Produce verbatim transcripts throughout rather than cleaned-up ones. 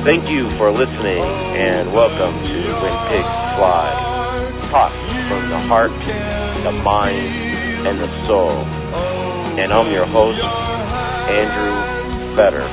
Thank you for listening, and welcome to When Pigs Fly. Talk from the heart, the mind, and the soul. And I'm your host, Andrew Fetter.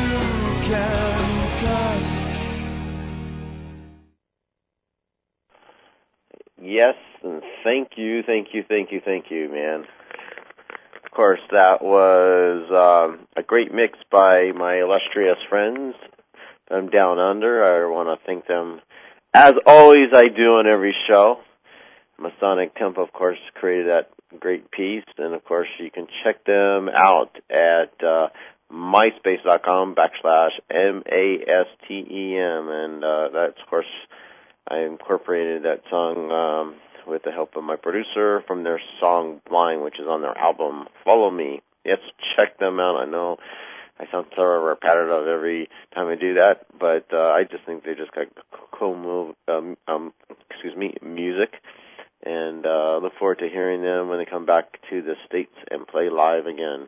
Yes, and thank you, thank you, thank you, thank you, man. Of course, that was um, a great mix by my illustrious friends from Down Under. I want to thank them, as always I do on every show. Masonic Temple, of course, created that great piece, and of course you can check them out at uh, myspace.com backslash M-A-S-T-E-M, and uh, that's, of course, I incorporated that song um, with the help of my producer from their song Blind, which is on their album Follow Me. Yes, check them out. I know I sound so repetitive every time I do that, but uh, I just think they just got cool move, um, um, excuse me, music, and uh, look forward to hearing them when they come back to the States and play live again.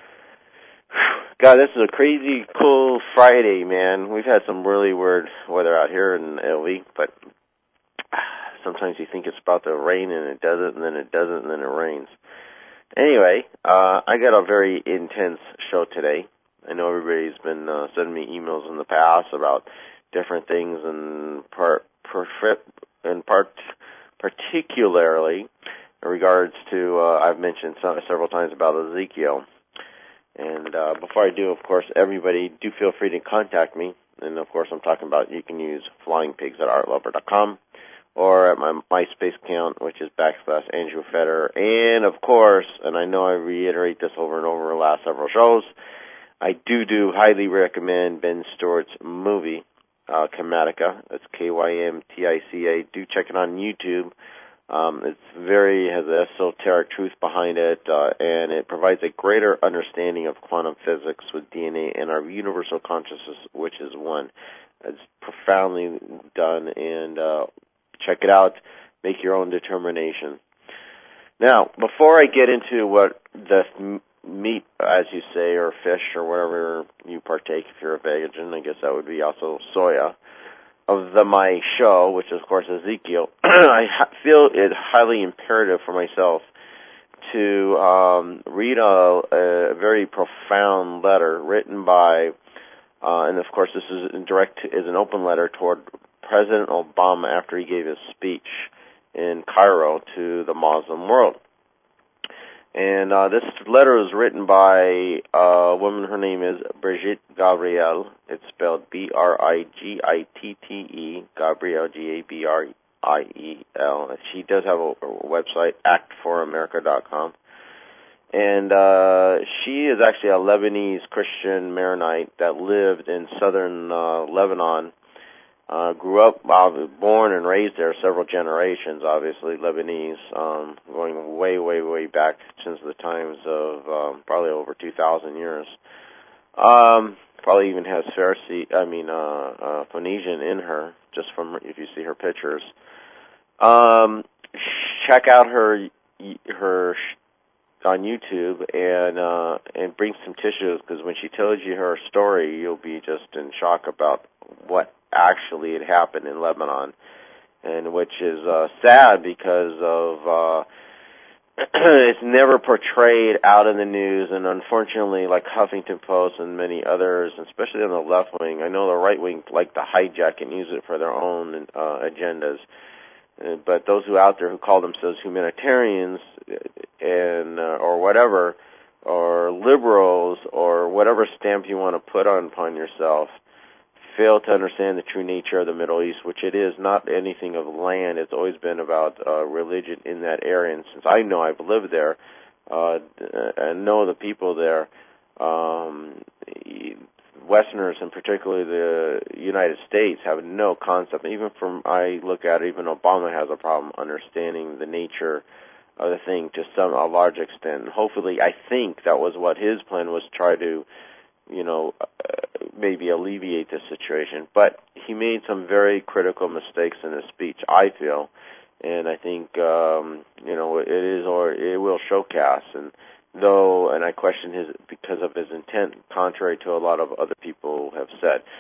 God, this is a crazy, cool Friday, man. We've had some really weird weather out here in Italy, but sometimes you think it's about to rain, and it doesn't, and then it doesn't, and then it rains. Anyway, uh, I got a very intense show today. I know everybody's been uh, sending me emails in the past about different things, and part, in part, particularly in regards to, uh, I've mentioned some, several times about Ezekiel. And uh, before I do, of course, everybody do feel free to contact me. And, of course, I'm talking about you can use flying pigs at art lover dot com or at my MySpace account, which is backslash Andrew Fetter. And, of course, and I know I reiterate this over and over the last several shows, I do do highly recommend Ben Stewart's movie, uh, Kymatica. That's K Y M T I C A. Do check it on YouTube. Um, it's very, has an esoteric truth behind it, uh, and it provides a greater understanding of quantum physics with D N A and our universal consciousness, which is one. It's profoundly done, and uh, check it out. Make your own determination. Now, before I get into what the meat, as you say, or fish, or whatever you partake, if you're a vegan, I guess that would be also soya, of the my show, which is, of course, Ezekiel, I ha- feel it highly imperative for myself to um, read a, a very profound letter written by, uh, and of course this is in direct, is an open letter toward President Obama after he gave his speech in Cairo to the Muslim world. And uh, this letter was written by a woman. Her name is Brigitte Gabriel. It's spelled B R I G I T T E, Gabriel, G A B R I E L. She does have a, a website, act for america dot com. And uh, she is actually a Lebanese Christian Maronite that lived in southern uh, Lebanon. Uh, grew up, uh, born and raised there several generations, obviously, Lebanese, um, going way, way, way back since the times of um, probably over two thousand years. Um, probably even has Pharisee, I mean, uh, uh, Phoenician in her, just from, if you see her pictures. Um, check out her, her, on YouTube and, uh, and bring some tissues, because when she tells you her story, you'll be just in shock about what actually had happened in Lebanon, and which is uh, sad because of uh, it's never portrayed out in the news, and unfortunately, like Huffington Post and many others, especially on the left wing, I know the right wing like to hijack and use it for their own uh, agendas. Uh, but those who out there who call themselves humanitarians and uh, or whatever, or liberals, or whatever stamp you want to put on upon yourself, fail to understand the true nature of the Middle East, which it is not anything of land. It's always been about uh, religion in that area. And since I know I've lived there uh, and know the people there, um, Westerners, and particularly the United States, have no concept. Even from I look at it, even Obama has a problem understanding the nature of the thing to some a large extent. And hopefully, I think that was what his plan was, try to, you know, uh, maybe alleviate the situation. But he made some very critical mistakes in his speech, I feel, and I think, um, you know, it is, or it will showcase. And though, and I question his, because of his intent, contrary to a lot of other people have said.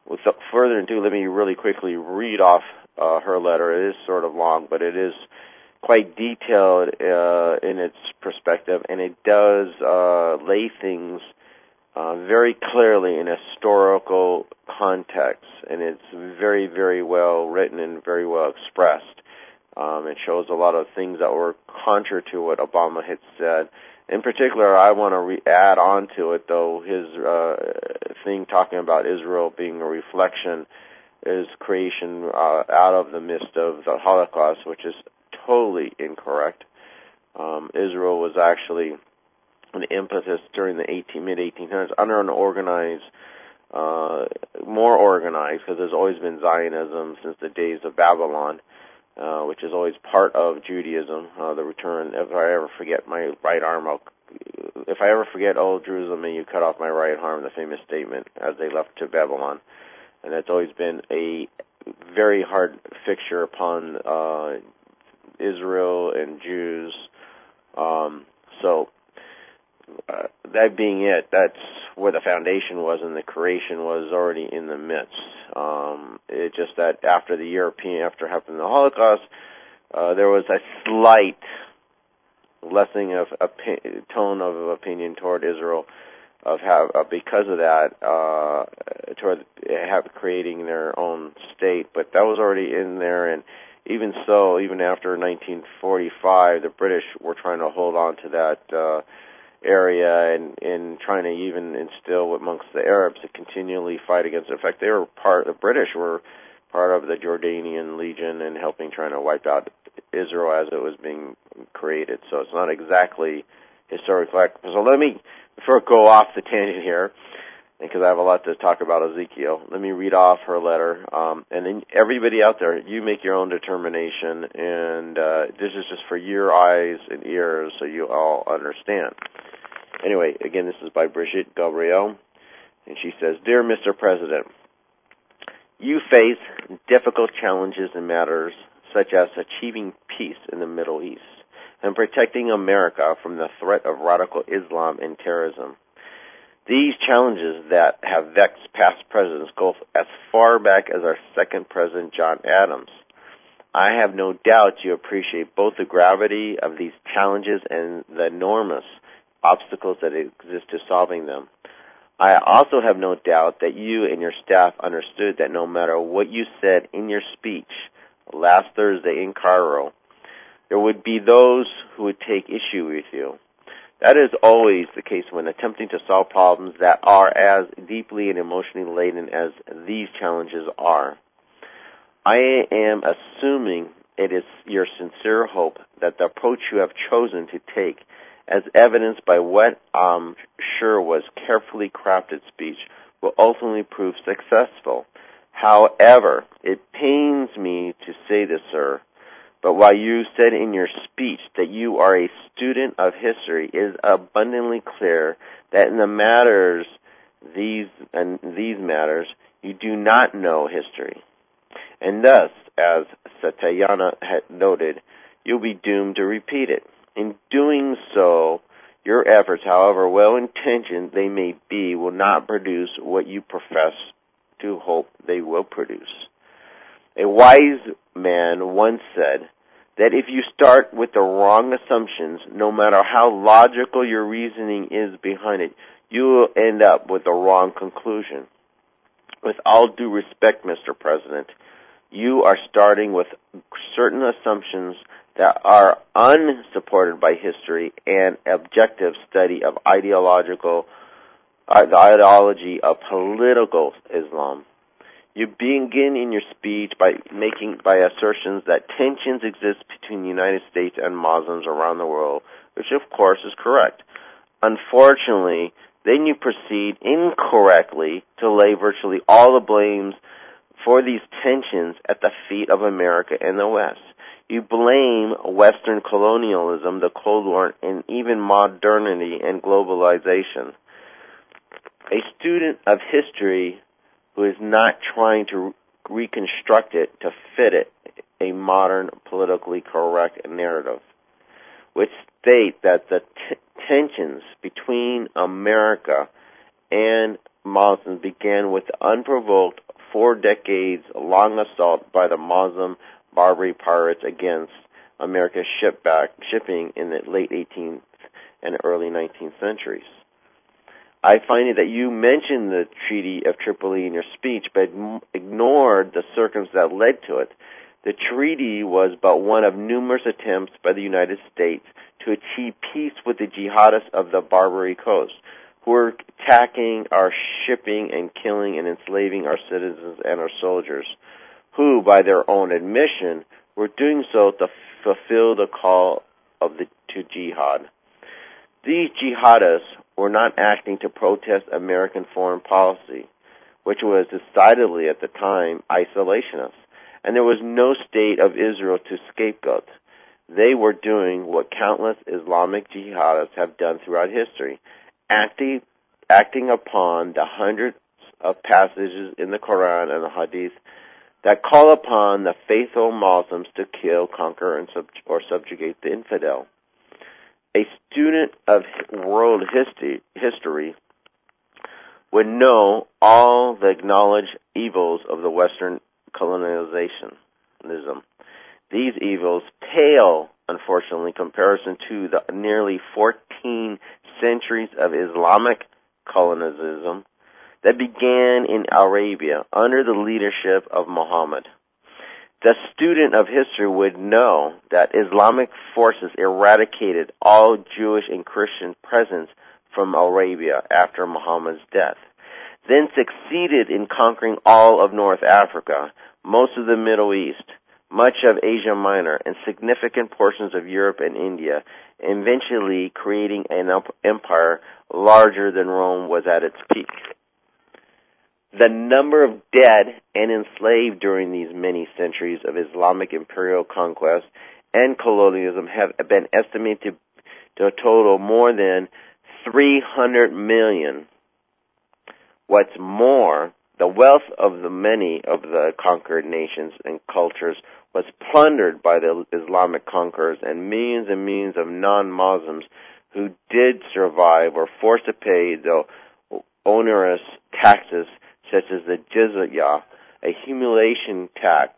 without further ado, let me really quickly read off uh, her letter. It is sort of long, but it is quite detailed uh, in its perspective, and it does uh, lay things uh, very clearly in a historical context, and it's very, very well written and very well expressed. Um, it shows a lot of things that were contrary to what Obama had said. In particular, I want to re- add on to it, though, his uh, thing talking about Israel being a reflection, his creation uh, out of the midst of the Holocaust, which is totally incorrect. Um, Israel was actually an impetus during the eighteen, mid eighteen hundreds under an organized, uh, more organized, because there's always been Zionism since the days of Babylon, uh, which is always part of Judaism, uh, the return. If I ever forget my right arm, I'll, if I ever forget, oh, Jerusalem, may you cut off my right arm, the famous statement as they left to Babylon. And that's always been a very hard fixture upon uh, Israel and Jews. Um, so uh, that being it, that's where the foundation was, and the creation was already in the midst. Um, it just that after the European, after happening the Holocaust, uh, there was a slight lessening of opi- tone of opinion toward Israel, of have uh, because of that, uh, toward have creating their own state. But that was already in there, and even so, even after nineteen forty-five, the British were trying to hold on to that uh, area and, and trying to even instill amongst the Arabs to continually fight against it. In fact, they were part. The British were part of the Jordanian Legion and helping trying to wipe out Israel as it was being created. So it's not exactly historical. So let me, before I go off the tangent here, because I have a lot to talk about Ezekiel, let me read off her letter. Um, and then everybody out there, you make your own determination, and uh, this is just for your eyes and ears so you all understand. Anyway, again, this is by Brigitte Gabriel, and she says, Dear Mister President, you face difficult challenges in matters such as achieving peace in the Middle East and protecting America from the threat of radical Islam and terrorism. These challenges that have vexed past presidents go as far back as our second president, John Adams. I have no doubt you appreciate both the gravity of these challenges and the enormous obstacles that exist to solving them. I also have no doubt that you and your staff understood that no matter what you said in your speech last Thursday in Cairo, there would be those who would take issue with you. That is always the case when attempting to solve problems that are as deeply and emotionally laden as these challenges are. I am assuming it is your sincere hope that the approach you have chosen to take, as evidenced by what I'm sure was carefully crafted speech, will ultimately prove successful. However, it pains me to say this, sir, but while you said in your speech that you are a student of history, it is abundantly clear that in the matters, these and these matters, you do not know history. And thus, as Satayana had noted, you'll be doomed to repeat it. In doing so, your efforts, however well-intentioned they may be, will not produce what you profess to hope they will produce. A wise man once said that if you start with the wrong assumptions, no matter how logical your reasoning is behind it, you will end up with the wrong conclusion. With all due respect, Mister President, you are starting with certain assumptions that are unsupported by history and objective study of ideological, uh, the ideology of political Islam. You begin in your speech by making by assertions that tensions exist between the United States and Muslims around the world, which of course is correct. Unfortunately, then you proceed incorrectly to lay virtually all the blames for these tensions at the feet of America and the West. You blame Western colonialism, the Cold War, and even modernity and globalization. A student of history who is not trying to reconstruct it to fit it a modern, politically correct narrative, which state that the t- tensions between America and Muslims began with the unprovoked four decades-long assault by the Muslim Barbary pirates against America's shipback, shipping in the late eighteenth and early nineteenth centuries. I find it that you mentioned the Treaty of Tripoli in your speech, but ignored the circumstances that led to it. The treaty was but one of numerous attempts by the United States to achieve peace with the jihadists of the Barbary Coast, who were attacking our shipping and killing and enslaving our citizens and our soldiers, who, by their own admission, were doing so to fulfill the call of the to jihad. These jihadists were not acting to protest American foreign policy, which was decidedly at the time isolationist, and there was no state of Israel to scapegoat. They were doing what countless Islamic jihadists have done throughout history, acting, acting upon the hundreds of passages in the Quran and the Hadith that call upon the faithful Muslims to kill, conquer, and sub- or subjugate the infidel. A student of world history, history would know all the acknowledged evils of the Western colonialism. These evils pale, unfortunately, in comparison to the nearly fourteen centuries of Islamic colonialism that began in Arabia under the leadership of Muhammad. The student of history would know that Islamic forces eradicated all Jewish and Christian presence from Arabia after Muhammad's death, then succeeded in conquering all of North Africa, most of the Middle East, much of Asia Minor, and significant portions of Europe and India, eventually creating an empire larger than Rome was at its peak. The number of dead and enslaved during these many centuries of Islamic imperial conquest and colonialism have been estimated to a total more than three hundred million. What's more, the wealth of the many of the conquered nations and cultures was plundered by the Islamic conquerors, and millions and millions of non-Muslims who did survive were forced to pay the onerous taxes such as the jizya, a humiliation tax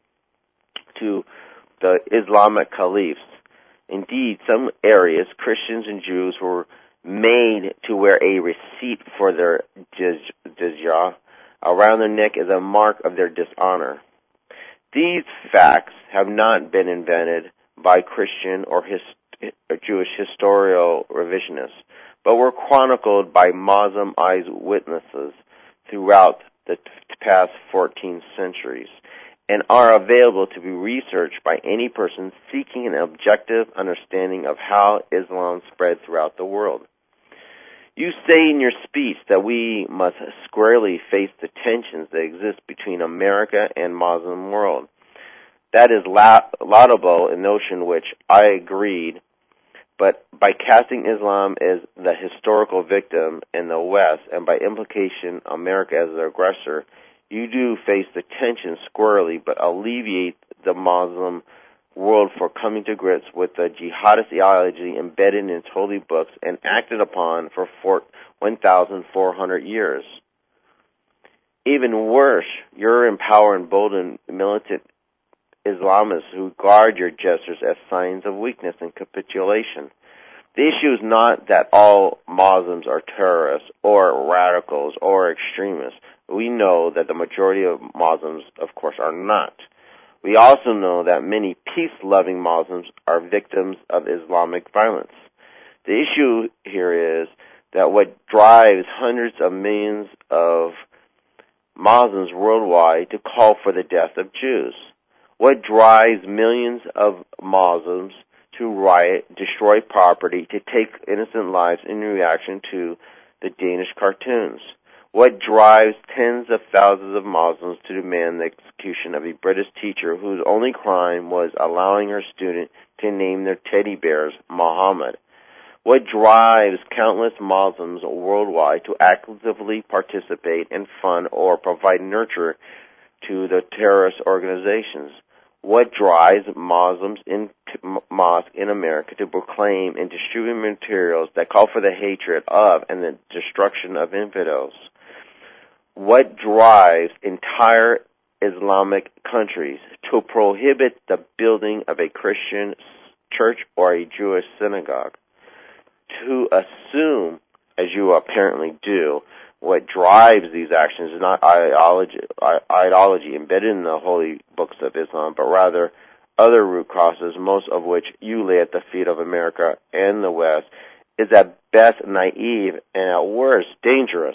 to the Islamic caliphs. Indeed, some areas, Christians and Jews were made to wear a receipt for their jizya around their neck as a mark of their dishonor. These facts have not been invented by Christian or, his, or Jewish historical revisionists, but were chronicled by Muslim eyewitnesses throughout the past fourteen centuries, and are available to be researched by any person seeking an objective understanding of how Islam spread throughout the world. You say in your speech that we must squarely face the tensions that exist between America and Muslim world. That is laudable in notion, which I agreed, but by casting Islam as the historical victim in the West, and by implication America as the aggressor, you do face the tension squarely, but alleviate the Muslim world for coming to grips with the jihadist ideology embedded in its holy books and acted upon for one thousand four hundred years. Even worse, you're empowering emboldened militant Islamists who guard your gestures as signs of weakness and capitulation. The issue is not that all Muslims are terrorists or radicals or extremists. We know that the majority of Muslims, of course, are not. We also know that many peace-loving Muslims are victims of Islamic violence. The issue here is that what drives hundreds of millions of Muslims worldwide to call for the death of Jews? What drives millions of Muslims to riot, destroy property, to take innocent lives in reaction to the Danish cartoons? What drives tens of thousands of Muslims to demand the execution of a British teacher whose only crime was allowing her student to name their teddy bears Muhammad? What drives countless Muslims worldwide to actively participate and fund or provide nurture to the terrorist organizations? What drives Muslims in mosques in America to proclaim and distribute materials that call for the hatred of and the destruction of infidels? what drives entire Islamic countries to prohibit the building of a Christian church or a Jewish synagogue. To assume, as you apparently do, what drives these actions is not ideology, ideology embedded in the holy books of Islam, but rather other root causes, most of which you lay at the feet of America and the West, is at best naive and at worst dangerous.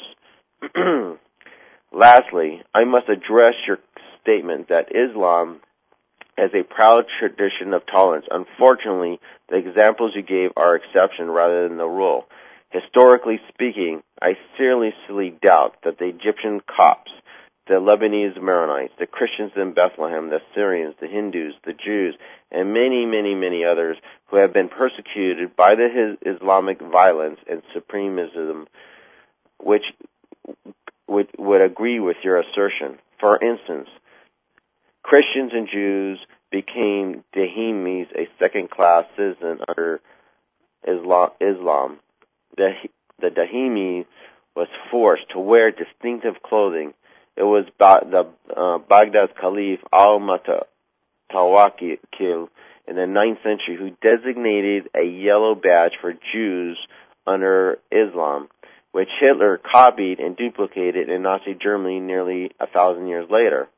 Lastly, I must address your statement that Islam has a proud tradition of tolerance. Unfortunately, the examples you gave are exception rather than the rule. Historically speaking, I seriously doubt that the Egyptian Copts, the Lebanese Maronites, the Christians in Bethlehem, the Syrians, the Hindus, the Jews, and many, many, many others who have been persecuted by the Islamic violence and supremism, which would, would agree with your assertion. For instance, Christians and Jews became Dahimis, a second-class citizen under Islam. Islam. The, the Dahimi was forced to wear distinctive clothing. It was ba- the uh, Baghdad Caliph al-Mutawakkil in the ninth century who designated a yellow badge for Jews under Islam, which Hitler copied and duplicated in Nazi Germany nearly a thousand years later.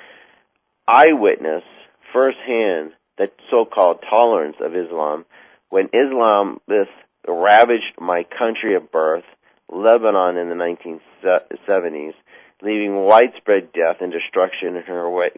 I witnessed firsthand the so-called tolerance of Islam when Islamists ravaged my country of birth, Lebanon, in the nineteen seventies, leaving widespread death and destruction in her wake.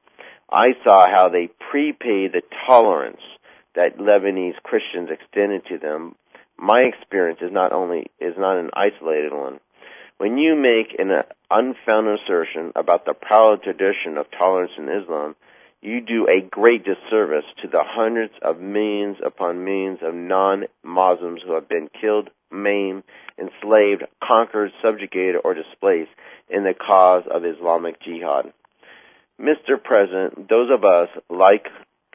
I saw how they prepaid the tolerance that Lebanese Christians extended to them. My experience is not only is not an isolated one. When you make an unfounded assertion about the proud tradition of tolerance in Islam, you do a great disservice to the hundreds of millions upon millions of non-Muslims who have been killed, maimed, enslaved, conquered, subjugated, or displaced in the cause of Islamic jihad. Mister President, those of us like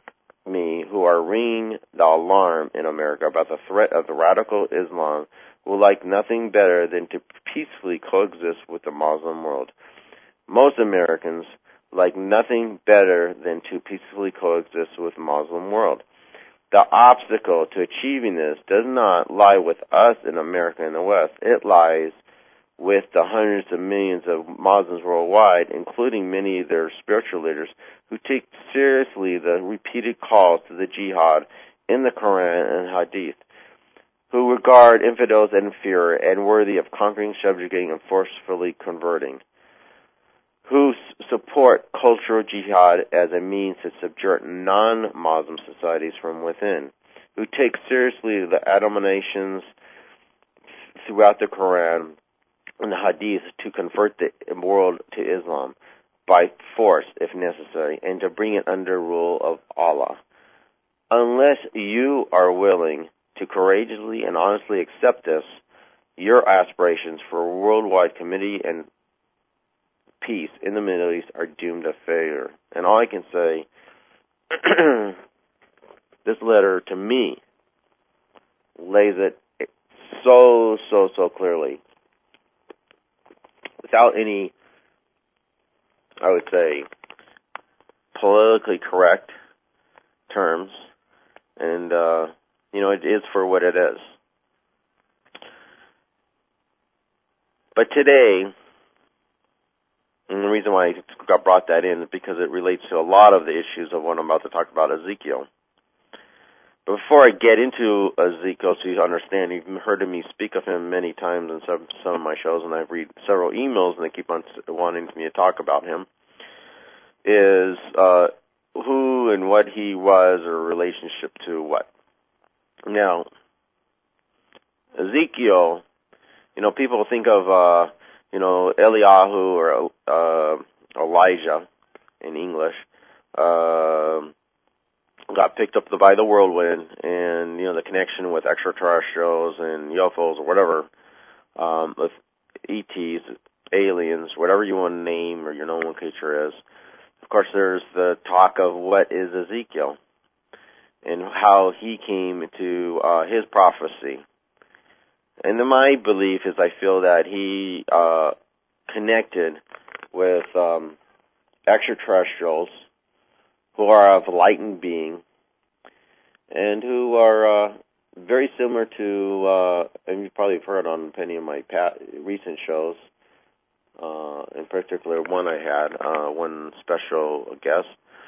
me who are ringing the alarm in America about the threat of the radical Islam will like nothing better than to peacefully coexist with the Muslim world. Most Americans like nothing better than to peacefully coexist with the Muslim world. The obstacle to achieving this does not lie with us in America and the West. It lies with the hundreds of millions of Muslims worldwide, including many of their spiritual leaders, who take seriously the repeated calls to the jihad in the Quran and Hadith, who regard infidels as inferior and worthy of conquering, subjugating, and forcefully converting, who s- support cultural jihad as a means to subvert non-Muslim societies from within, who take seriously the admonitions throughout the Quran and the Hadith to convert the world to Islam by force if necessary, and to bring it under rule of Allah. Unless you are willing to courageously and honestly accept this, your aspirations for worldwide community and peace in the Middle East are doomed to failure. And all I can say, this letter to me lays it so, so, so clearly, without any, I would say, politically correct terms, and, uh, you know, it is for what it is. But today, and the reason why I got brought that in is because it relates to a lot of the issues of what I'm about to talk about, Ezekiel. But before I get into Ezekiel, so you understand, you've heard me speak of him many times in some, some of my shows, and I've read several emails, and they keep on wanting me to talk about him, is uh, who and what he was, or relationship to what. Now, Ezekiel, you know, people think of, uh, you know, Eliyahu or uh, Elijah in English, uh, got picked up by the whirlwind, and, you know, the connection with extraterrestrials and U F Os or whatever, um, with E Ts, aliens, whatever you want to name or your nomenclature is. Of course, there's the talk of what is Ezekiel and how he came to uh, his prophecy. And my belief is I feel that he uh, connected with um, extraterrestrials who are of lightened being and who are uh, very similar to, uh, and you've probably heard on many of my past, recent shows, uh, in particular one I had, uh, one special guest,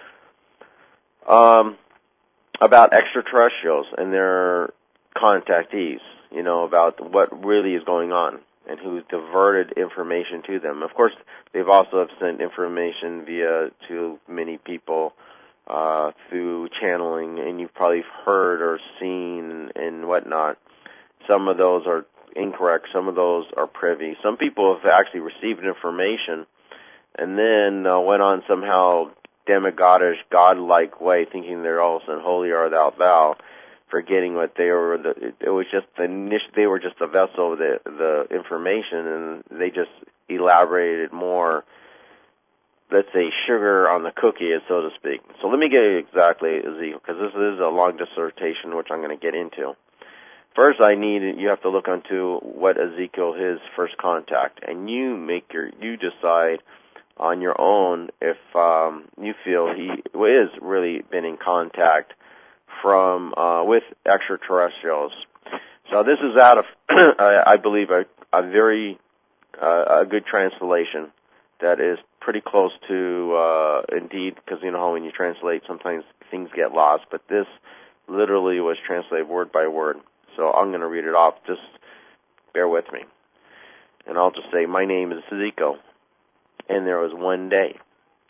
um, about extraterrestrials and their contactees, you know, about what really is going on and who's diverted information to them. Of course, they've also have sent information via to many people uh, through channeling, and you've probably heard or seen and whatnot. Some of those are incorrect. Some of those are privy. Some people have actually received information and then uh, went on somehow demigodish, godlike way, thinking they're all of a sudden holy art thou thou, forgetting what they were. The, it was just the niche. They were just a vessel of the the information, and they just elaborated more. Let's say sugar on the cookie, so to speak. So let me get exactly Ezekiel, because this is a long dissertation, which I'm going to get into. First, I need you have to look onto what Ezekiel his first contact, and you make your you decide on your own if um, you feel he is really been in contact from uh, with extraterrestrials. So this is out of I, I believe a, a very uh, a good translation that is pretty close to uh, indeed, because you know how when you translate sometimes things get lost, but this literally was translated word by word. So I'm going to read it off. Just bear with me. And I'll just say, my name is Ezekiel, and there was one day.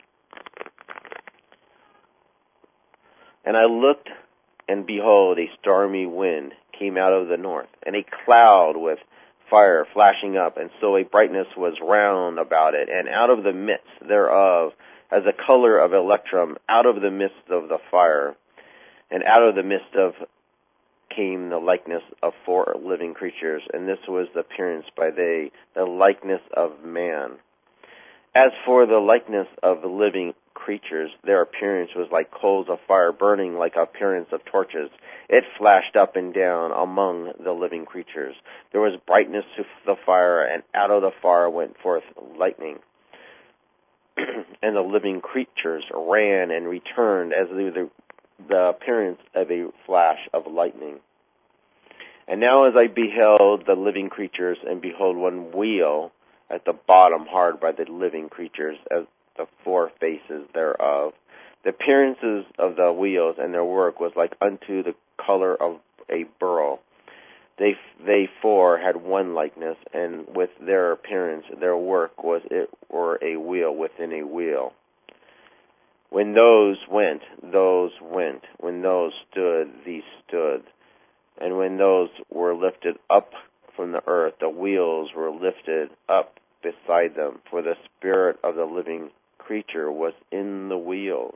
And I looked, and behold, a stormy wind came out of the north, and a cloud with fire flashing up, and so a brightness was round about it, and out of the midst thereof, as the color of electrum, out of the midst of the fire, and out of the midst of came the likeness of four living creatures, and this was the appearance by they, the likeness of man. As for the likeness of the living creatures, their appearance was like coals of fire burning, like appearance of torches. It flashed up and down among the living creatures. There was brightness to the fire, and out of the fire went forth lightning. And the living creatures ran and returned as the, the appearance of a flash of lightning. And now as I beheld the living creatures, and behold one wheel at the bottom hard by the living creatures, as the four faces thereof. The appearances of the wheels and their work was like unto the color of a beryl. They they four had one likeness, and with their appearance, their work was it were a wheel within a wheel. When those went, those went. When those stood, these stood. And when those were lifted up from the earth, the wheels were lifted up beside them, for the spirit of the living creature was in the wheels.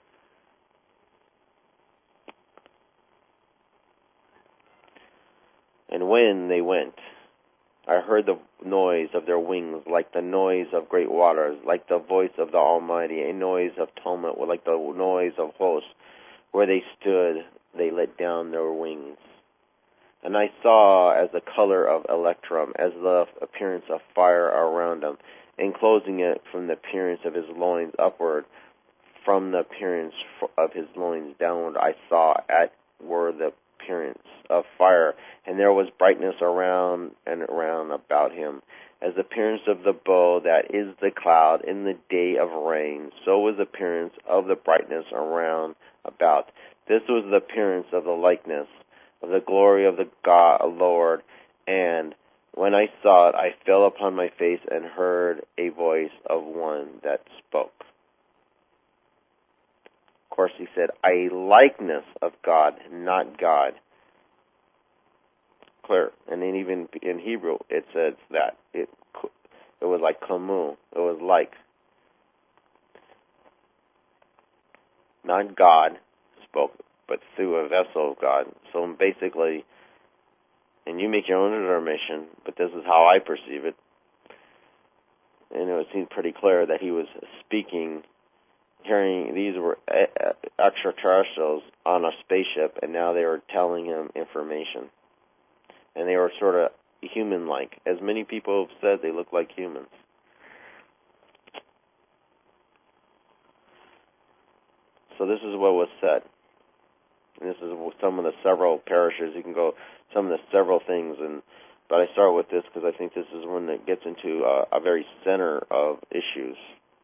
And when they went, I heard the noise of their wings, like the noise of great waters, like the voice of the Almighty, a noise of tumult, like the noise of hosts. Where they stood, they let down their wings. And I saw as the color of electrum, as the appearance of fire around him, enclosing it from the appearance of his loins upward, from the appearance of his loins downward. I saw at were the appearance of fire, and there was brightness around and around about him, as the appearance of the bow that is the cloud in the day of rain. So was the appearance of the brightness around about. This was the appearance of the likeness of the glory of the God, Lord, and when I saw it, I fell upon my face and heard a voice of one that spoke. Of course, he said, a likeness of God, not God. Clear. And then even in Hebrew, it says that. It it was like kamu. It was like. Not God spoke, but through a vessel of God. So basically, and you make your own determination, but this is how I perceive it. And it seemed pretty clear that he was speaking, hearing these were extraterrestrials on a spaceship, and now they were telling him information. And they were sort of human-like. As many people have said, they look like humans. so this is what was said. And this is some of the several parishes. You can go some of the several things, and but I start with this because I think this is one that gets into a, a very center of issues.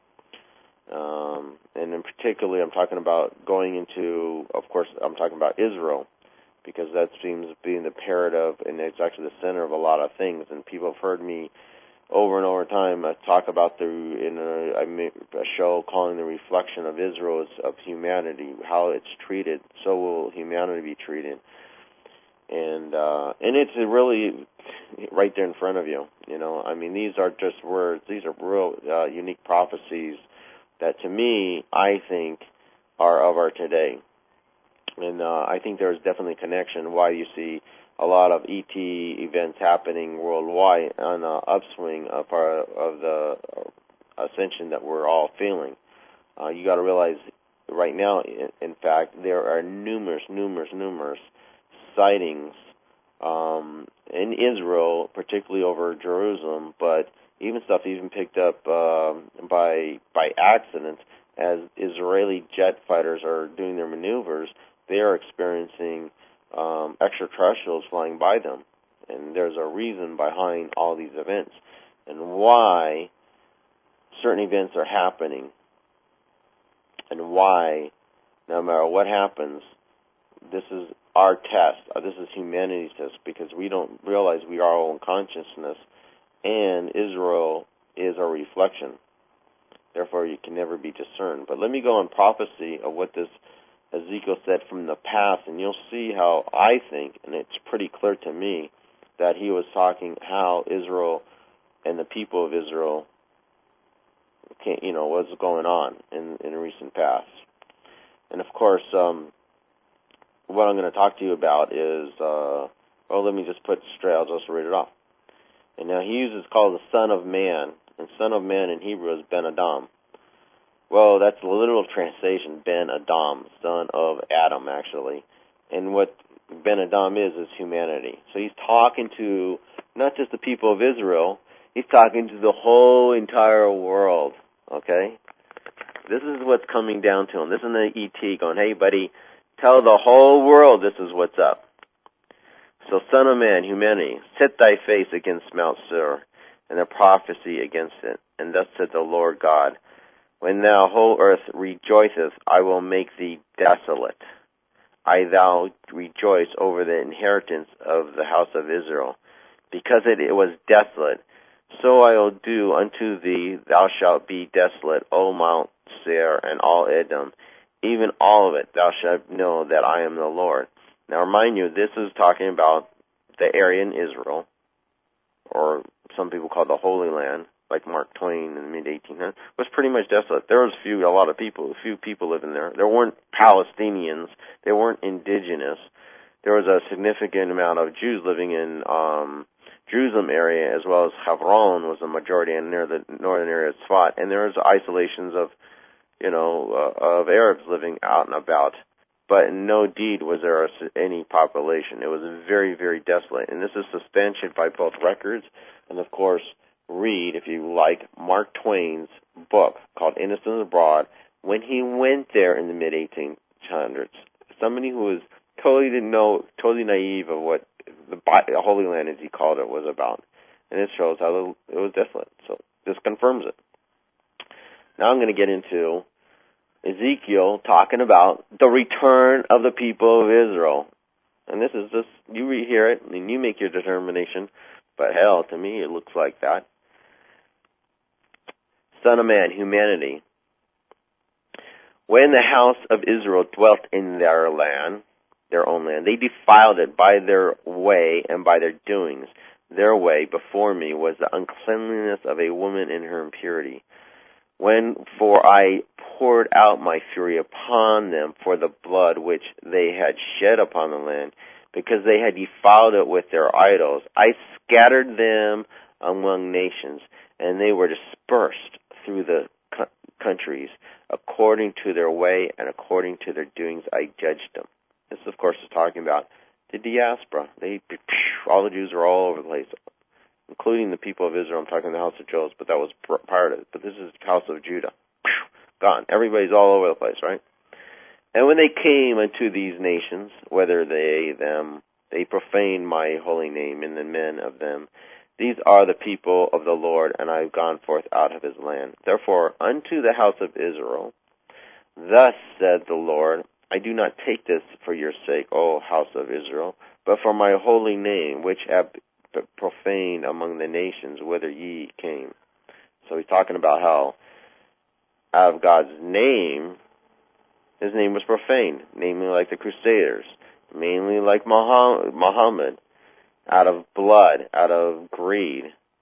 Um, and in particularly, I'm talking about going into, of course, I'm talking about Israel, because that seems to be the imperative, and it's actually the center of a lot of things. And people have heard me over and over time uh, talk about the in a, I made a show calling the reflection of Israel as, of humanity, how it's treated. So will humanity be treated, and uh, and it's really right there in front of you. You know, I mean, these are just words. These are real uh, unique prophecies that, to me, I think are of our today. And uh, I think there's definitely a connection why you see a lot of E T events happening worldwide on an upswing of, our, of the ascension that we're all feeling. Uh, you got to realize right now, in, in fact, there are numerous, numerous, numerous sightings um, in Israel, particularly over Jerusalem, but even stuff even picked up uh, by by accident as Israeli jet fighters are doing their maneuvers. They are experiencing um, extraterrestrials flying by them, and there's a reason behind all these events and why certain events are happening, and why, no matter what happens, this is our test. This is humanity's test, because we don't realize we are our own consciousness, and Israel is a reflection. Therefore, you can never be discerned. But let me go on prophecy of what this Ezekiel said from the past, and you'll see how I think, and it's pretty clear to me, that he was talking how Israel and the people of Israel, can, you know, what's going on in, in recent past. And of course, um, what I'm going to talk to you about is, uh, well, let me just put straight, I'll just read it off. And now he uses called the Son of Man, and Son of Man in Hebrew is Ben Adam. Well, that's the literal translation, Ben Adam, son of Adam, actually. And what Ben Adam is, is humanity. So he's talking to not just the people of Israel, he's talking to the whole entire world, okay? This is what's coming down to him. This is the E T going, hey, buddy, tell the whole world this is what's up. So, Son of Man, humanity, set thy face against Mount Seir, and the prophecy against it. And thus said the Lord God, when thou whole earth rejoiceth, I will make thee desolate. I thou rejoice over the inheritance of the house of Israel, because it, it was desolate. So I will do unto thee, thou shalt be desolate, O Mount Seir, and all Edom, even all of it, thou shalt know that I am the Lord. Now remind you, this is talking about the area in Israel, or some people call it the Holy Land, like Mark Twain in the mid eighteen hundreds, was pretty much desolate. There was few, a lot of people, a few people living there. There weren't Palestinians. They weren't indigenous. There was a significant amount of Jews living in um, Jerusalem area, as well as Hebron was a majority, and near the northern area of Tzfat. And there was isolations of, you know, uh, of Arabs living out and about. But in no deed was there any population. It was very, very desolate. And this is substantiated by both records and, of course, read, if you like, Mark Twain's book called Innocents Abroad when he went there in the mid eighteen hundreds. Somebody who was totally didn't know, totally naive of what the Holy Land, as he called it, was about. And it shows how it was desolate. So this confirms it. Now I'm going to get into Ezekiel talking about the return of the people of Israel. And this is just, you hear it and you make your determination. But hell, to me, it looks like that. Son of Man, humanity. When the house of Israel dwelt in their land, their own land, they defiled it by their way and by their doings. Their way before me was the uncleanliness of a woman in her impurity. When for I poured out my fury upon them for the blood which they had shed upon the land, because they had defiled it with their idols, I scattered them among nations, and they were dispersed through the co- countries. According to their way and according to their doings, I judged them. This, of course, is talking about the diaspora. They, all the Jews are all over the place, including the people of Israel. I'm talking the house of Joseph, but that was prior to it. But this is the house of Judah. Gone. Everybody's all over the place, right? And when they came unto these nations, whether they, them, they profaned my holy name in the men of them. These are the people of the Lord, and I have gone forth out of his land. Therefore, unto the house of Israel, thus said the Lord, I do not take this for your sake, O house of Israel, but for my holy name, which have profaned among the nations, whither ye came. So he's talking about how out of God's name, his name was profaned, namely like the Crusaders, mainly like Muhammad, out of blood, out of greed.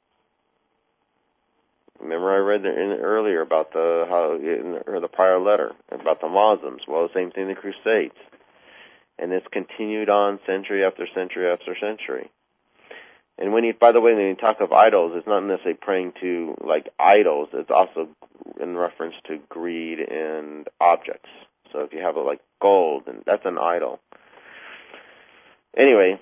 Remember I read in earlier about the how in or the prior letter about the Muslims. Well, the same thing, the Crusades. And it's continued on century after century after century. And when you, by the way, when you talk of idols, it's not necessarily praying to like idols. It's also in reference to greed and objects. So if you have it like gold, and that's an idol. Anyway,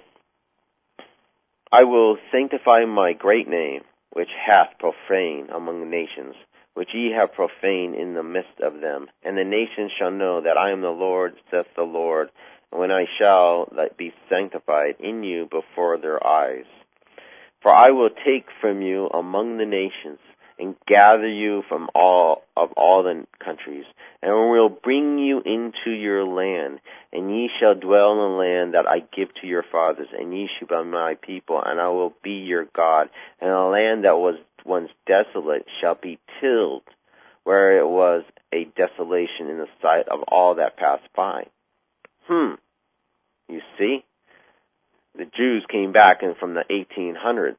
I will sanctify my great name, which hath profaned among the nations, which ye have profaned in the midst of them. And the nations shall know that I am the Lord, saith the Lord, when I shall be sanctified in you before their eyes. For I will take from you among the nations, and gather you from all of all the countries, and will bring you into your land, and ye shall dwell in the land that I give to your fathers, and ye shall be my people, and I will be your God. And the land that was once desolate shall be tilled, where it was a desolation in the sight of all that passed by. Hmm. You see? The Jews came back in from the eighteen hundreds.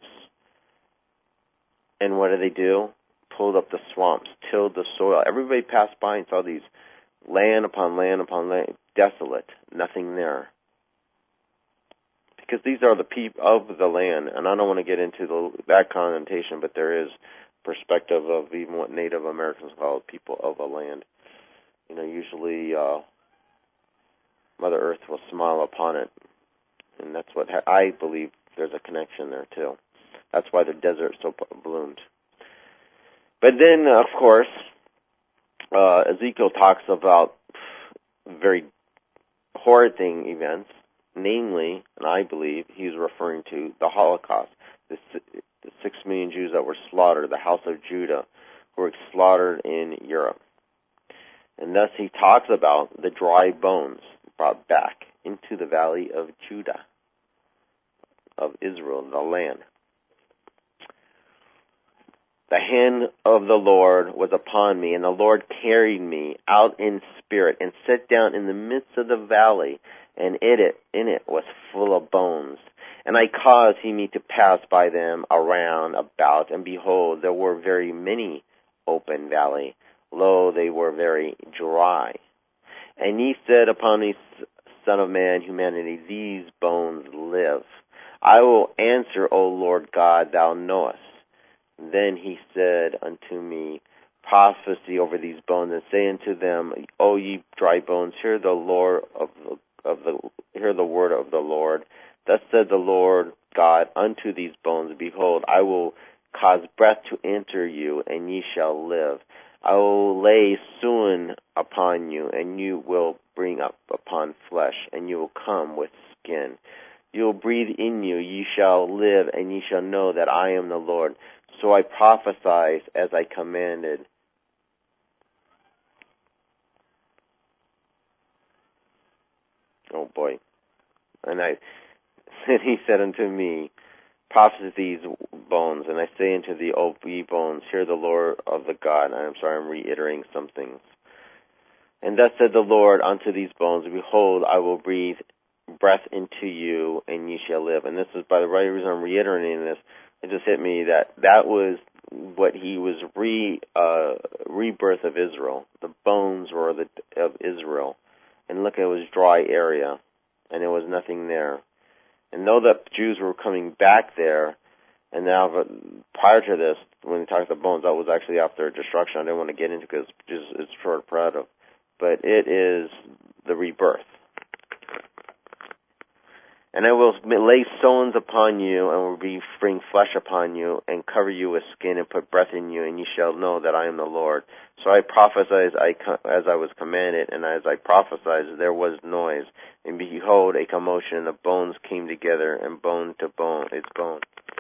And what did they do? Pulled up the swamps, tilled the soil. Everybody passed by and saw these land upon land upon land, desolate, nothing there. Because these are the people of the land, and I don't want to get into the, that connotation, but there is perspective of even what Native Americans call people of the land. You know, usually uh, Mother Earth will smile upon it, and that's what ha- I believe there's a connection there too. That's why the desert so bloomed. But then, of course, uh, Ezekiel talks about very horrid thing events, namely, and I believe he's referring to the Holocaust, the, the six million Jews that were slaughtered, the house of Judah, who were slaughtered in Europe. And thus he talks about the dry bones brought back into the valley of Judah, of Israel, the land. The hand of the Lord was upon me, and the Lord carried me out in spirit, and set down in the midst of the valley, and in it, in it was full of bones. And I caused he me to pass by them around about, and behold, there were very many open valley. Lo, they were very dry. And he said upon me, Son of man, humanity, these bones live. I will answer, O Lord God, thou knowest. Then he said unto me, prophesy over these bones, and say unto them, O ye dry bones, hear the Lord of the, of the hear the word of the Lord. Thus said the Lord God unto these bones, behold, I will cause breath to enter you, and ye shall live. I will lay soon upon you, and you will bring up upon flesh, and you will come with skin. You will breathe in you, ye shall live, and ye shall know that I am the Lord. So I prophesied as I commanded. Oh boy. And I and he said unto me, prophesy these bones, and I say unto thee, O ye bones, hear the Lord of the God. And I'm sorry, I'm reiterating some things. And thus said the Lord unto these bones, behold, I will breathe breath into you, and ye shall live. And this is, by the right reason I'm reiterating this, it just hit me that that was what he was re uh, rebirth of Israel. The bones were the of Israel, and look, it was dry area, and there was nothing there. And though the Jews were coming back there, and now prior to this, when we talked about bones, that was actually after destruction. I didn't want to get into because it's just it's short repetitive, but it is the rebirth. And I will lay stones upon you, and will be bring flesh upon you, and cover you with skin, and put breath in you, and ye shall know that I am the Lord. So I prophesied as I, as I was commanded, and as I prophesied, there was noise. And behold, a commotion, and the bones came together, and bone to bone, its bone.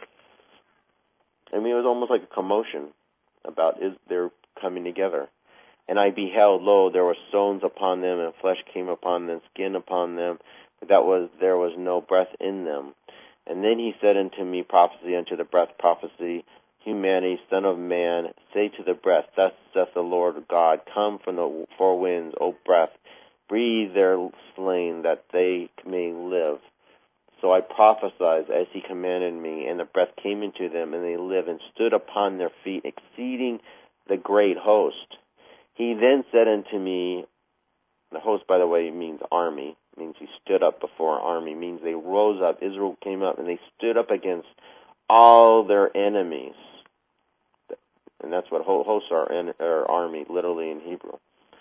I mean, it was almost like a commotion about is their coming together. And I beheld, lo, there were stones upon them, and flesh came upon them, skin upon them, but that was there was no breath in them. And then he said unto me, prophecy unto the breath, prophecy, humanity, son of man, say to the breath, thus saith the Lord God, come from the four winds, O breath, breathe their slain, that they may live. So I prophesied as he commanded me, and the breath came into them, and they lived, and stood upon their feet, exceeding the great host. He then said unto me, the host, by the way, means army, means he stood up before an army, means they rose up, Israel came up, and they stood up against all their enemies. And that's what hosts are, are army, literally in Hebrew.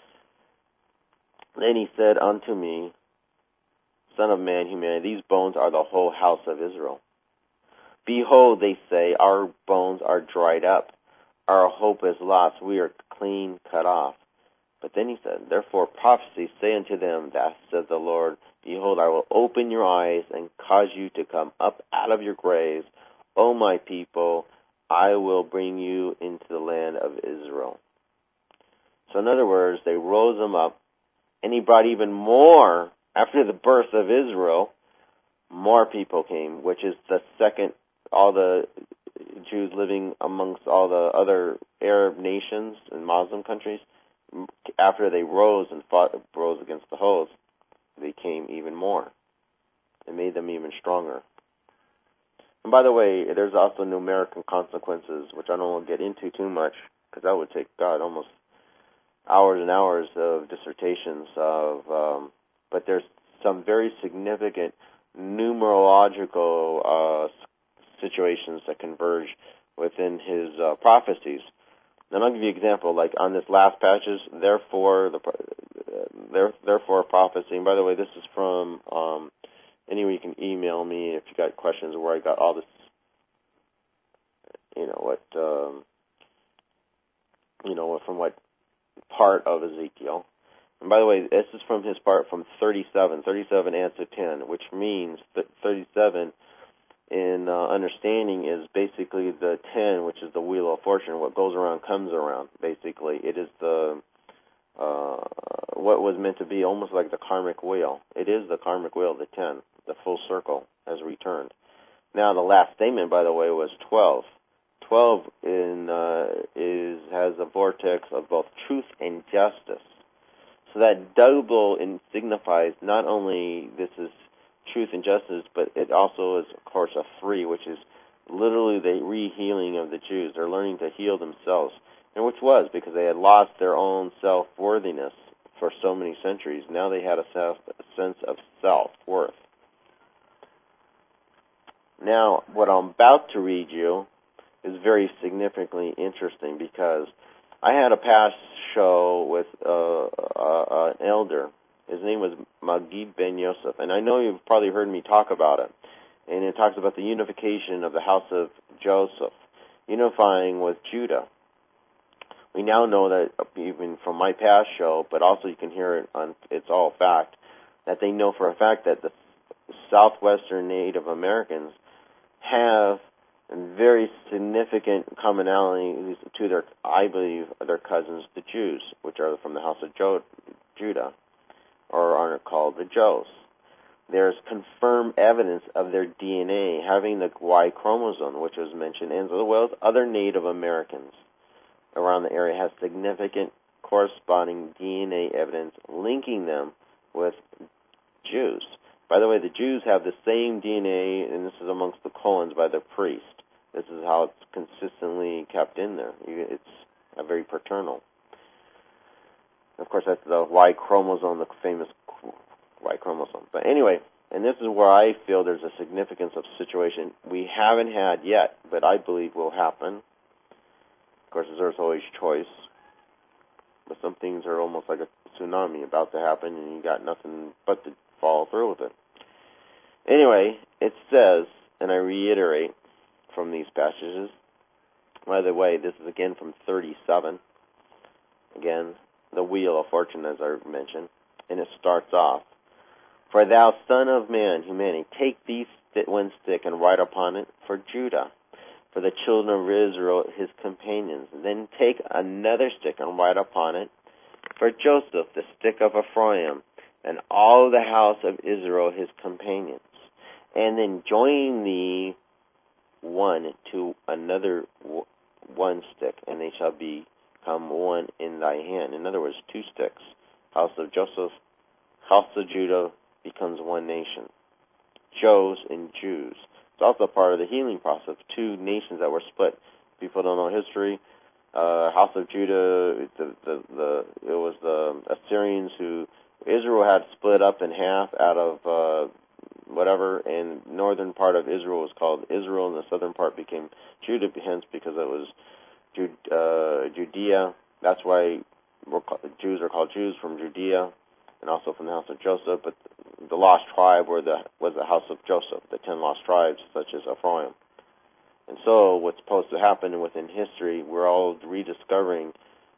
Then he said unto me, Son of man, humanity, these bones are the whole house of Israel. Behold, they say, our bones are dried up. Our hope is lost. We are clean cut off. But then he said, therefore prophecy, say unto them, thus says the Lord, behold, I will open your eyes and cause you to come up out of your graves. O my people, I will bring you into the land of Israel. So in other words, they rose them up, and he brought even more. After the birth of Israel, more people came, which is the second, all the Jews living amongst all the other Arab nations and Muslim countries, after they rose and fought, rose against the hosts, they came even more. It made them even stronger. And by the way, there's also numerical consequences, which I don't want to get into too much, because that would take, God, almost hours and hours of dissertations of... Um, but there's some very significant numerological uh, situations that converge within his uh, prophecies. And I'll give you an example, like on this last passage, therefore, the, uh, therefore prophecy. And by the way, this is from, um, anyway, you can email me if you got questions where I got all this, you know, what, um, you know, from what part of Ezekiel. And by the way, this is from his part from thirty-seven, thirty-seven answer ten, which means that thirty-seven in uh, understanding is basically the ten, which is the wheel of fortune. What goes around comes around, basically. It is the uh, what was meant to be almost like the karmic wheel. It is the karmic wheel, the ten, the full circle has returned. Now, the last statement, by the way, was twelve. twelve in, uh, is has a vortex of both truth and justice. So that double in signifies not only this is truth and justice, but it also is, of course, a three, which is literally the re-healing of the Jews. They're learning to heal themselves, and which was because they had lost their own self-worthiness for so many centuries. Now they had a, self, a sense of self-worth. Now, what I'm about to read you is very significantly interesting because I had a past show with uh, uh, an elder. His name was Magid Ben Yosef, and I know you've probably heard me talk about it. And it talks about the unification of the house of Joseph, unifying with Judah. We now know that, even from my past show, but also you can hear it on It's All Fact, that they know for a fact that the southwestern Native Americans have very significant commonalities to their, I believe, their cousins, the Jews, which are from the house of jo- Judah, or are called the Joes. There's confirmed evidence of their D N A having the Y chromosome, which was mentioned, as well as other Native Americans around the area have significant corresponding D N A evidence linking them with Jews. By the way, the Jews have the same D N A, and this is amongst the colons by the priest. This is how it's consistently kept in there. It's a very paternal. Of course, that's the Y chromosome, the famous Y chromosome. But anyway, and this is where I feel there's a significance of situation we haven't had yet, but I believe will happen. Of course, there's always choice. But some things are almost like a tsunami about to happen, and you got nothing but to follow through with it. Anyway, it says, and I reiterate from these passages, by the way, this is again from thirty-seven, again, the Wheel of Fortune, as I mentioned, and it starts off, "For thou son of man," humanity, "take thee one stick and write upon it for Judah, for the children of Israel his companions. Then take another stick and write upon it for Joseph, the stick of Ephraim, and all the house of Israel his companions. And then join thee one to another one stick, and they shall become one in thy hand." In other words, two sticks. House of Joseph, house of Judah becomes one nation. Joes and Jews. It's also part of the healing process. Two nations that were split. People don't know history. Uh, House of Judah, the, the, the, it was the Assyrians who, Israel had split up in half out of uh, whatever, and northern part of Israel was called Israel, and the southern part became Judah, hence because it was Jude, uh, Judea. That's why we're called, Jews are called Jews from Judea, and also from the house of Joseph. But the lost tribe were the, was the house of Joseph, the ten lost tribes, such as Ephraim. And so what's supposed to happen within history, we're all rediscovering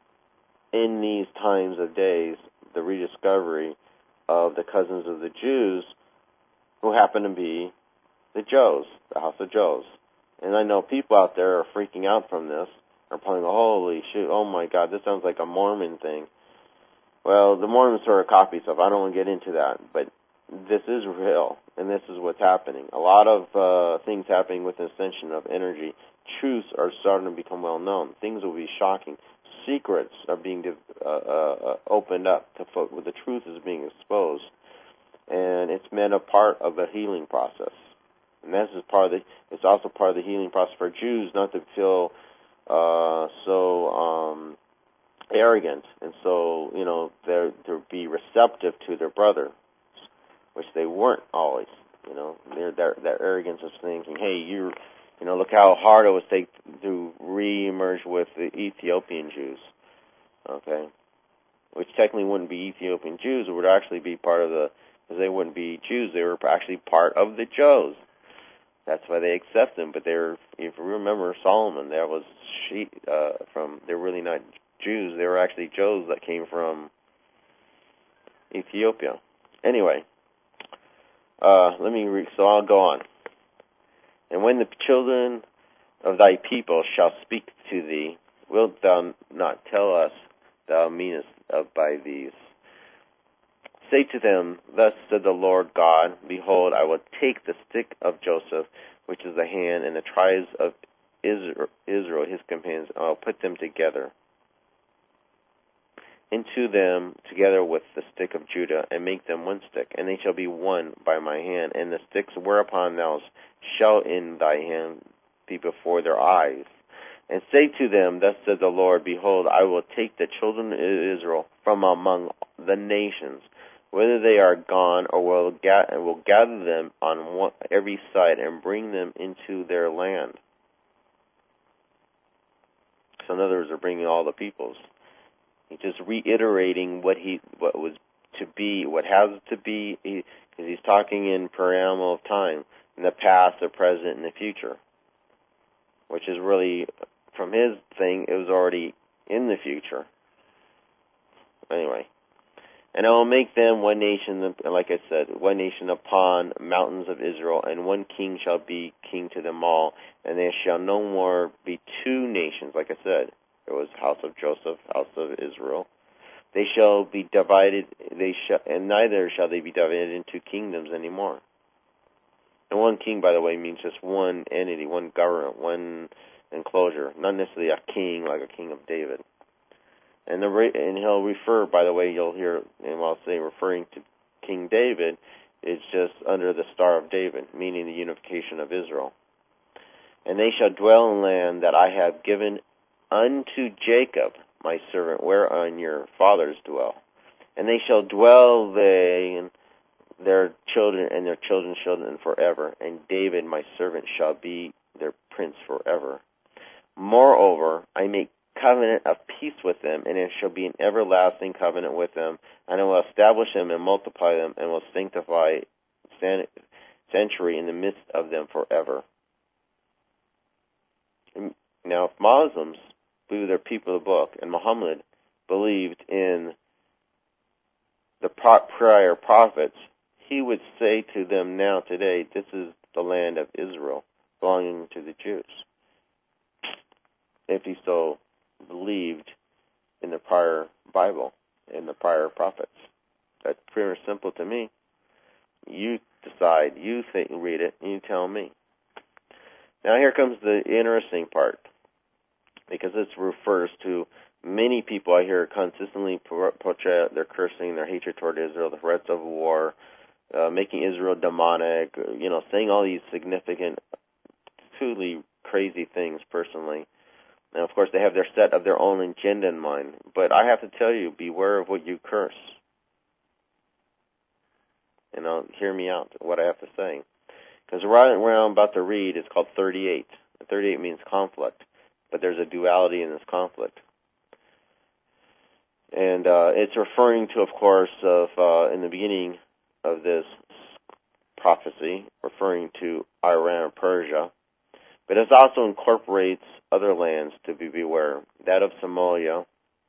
in these times of days, the rediscovery of the cousins of the Jews who happen to be the Joes, the house of Joes. And I know people out there are freaking out from this, are playing, holy shoot, oh my God, this sounds like a Mormon thing. Well, the Mormons are copies of, I don't want to get into that, but this is real, and this is what's happening. A lot of uh, things happening with the ascension of energy. Truths are starting to become well known. Things will be shocking. Secrets are being uh, uh, opened up. To fo- the truth is being exposed, and it's meant a part of a healing process. And this is part of the. It's also part of the healing process for Jews, not to feel uh, so um, arrogant, and so you know they're to be receptive to their brother, which they weren't always. You know, their their, their arrogance of thinking, hey, you, you know, look how hard it was take to re-emerge with the Ethiopian Jews. Okay, which technically wouldn't be Ethiopian Jews; it would actually be part of the, because they wouldn't be Jews; they were actually part of the Joes. That's why they accept them. But they're, if you remember Solomon, there was she uh, from. They're really not Jews; they were actually Joes that came from Ethiopia. Anyway. Uh, let me read, so I'll go on. "And when the children of thy people shall speak to thee, wilt thou not tell us thou meanest of by these? Say to them, Thus said the Lord God, Behold, I will take the stick of Joseph, which is the hand, and the tribes of Israel, his companions, and I will put them together into them together with the stick of Judah, and make them one stick, and they shall be one by my hand, and the sticks whereupon thou shalt in thy hand be before their eyes. And say to them, Thus said the Lord, Behold, I will take the children of Israel from among the nations, whether they are gone, or will, ga- will gather them on one, every side, and bring them into their land." So in other words, they're bringing all the peoples. He's just reiterating what he, what was to be, what has to be, because he, he's talking in preamble of time, in the past, the present, and the future, which is really, from his thing, it was already in the future. Anyway, "And I will make them one nation, like I said, one nation upon mountains of Israel, and one king shall be king to them all, and there shall no more be two nations," like I said. There was house of Joseph, house of Israel. "They shall be divided, they shall, and neither shall they be divided into kingdoms anymore." And one king, by the way, means just one entity, one government, one enclosure, not necessarily a king like a king of David. And the and he'll refer, by the way, you'll hear him I'll say referring to King David, it's just under the Star of David, meaning the unification of Israel. "And they shall dwell in land that I have given unto Jacob, my servant, whereon your fathers dwell. And they shall dwell they and their children and their children's children forever. And David, my servant, shall be their prince forever. Moreover, I make covenant of peace with them, and it shall be an everlasting covenant with them. And I will establish them and multiply them, and will sanctify century in the midst of them forever. Now, if Muslims believe they're people of the book, and Muhammad believed in the prior prophets, he would say to them now today, this is the land of Israel belonging to the Jews, if he so believed in the prior Bible, in the prior prophets. That's pretty simple to me. You decide, you think, read it, and you tell me. Now here comes the interesting part, because this refers to many people I hear consistently portray their cursing, their hatred toward Israel, the threats of war, uh, making Israel demonic, you know, saying all these significant, truly crazy things personally. And of course they have their set of their own agenda in mind. But I have to tell you, beware of what you curse. You know, hear me out, what I have to say. Because right where I'm about to read is called thirty-eight. thirty-eight means conflict, but there's a duality in this conflict. And uh, it's referring to, of course, of uh, in the beginning of this prophecy, referring to Iran or Persia, but it also incorporates other lands to be beware. That of Somalia,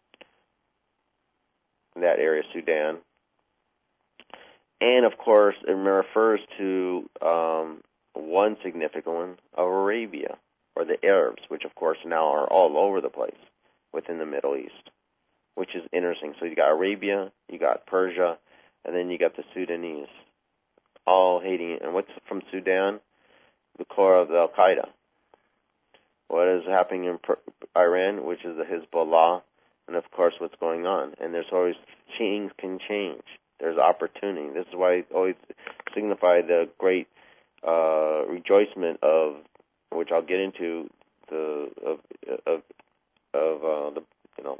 that area, Sudan. And, of course, it refers to um, one significant one of Arabia, or the Arabs, which, of course, now are all over the place within the Middle East, which is interesting. So you got Arabia, you got Persia, and then you got the Sudanese, all hating it. And what's from Sudan? The core of the Al-Qaeda. What is happening in per- Iran, which is the Hezbollah, and, of course, what's going on. And there's always, things can change. There's opportunity. This is why I always signify the great uh, rejoicement of, which I'll get into, the of of of uh, the you know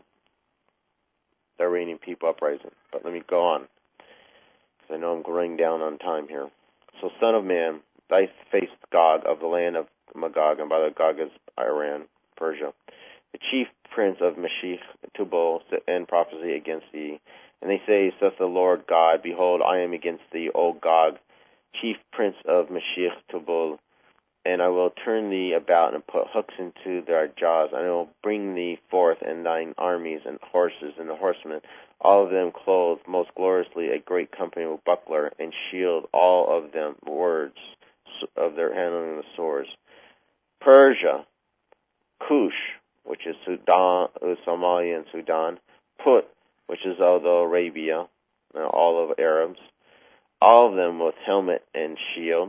the Iranian people uprising. But let me go on, because I know I'm running down on time here. So, son of man, thy faced Gog of the land of Magog, and by the Gog is Iran, Persia, the chief prince of Meshech, Tubal, and prophecy against thee. And they say, saith the Lord God, behold, I am against thee, O Gog, chief prince of Meshech, Tubal, and I will turn thee about and put hooks into thy jaws, and I will bring thee forth and thine armies and horses and the horsemen, all of them clothed most gloriously, a great company with buckler and shield, all of them words of their handling the swords. Persia, Cush, which is Sudan, Somalia and Sudan, Put, which is all the Arabia, you know, all of Arabs, all of them with helmet and shield.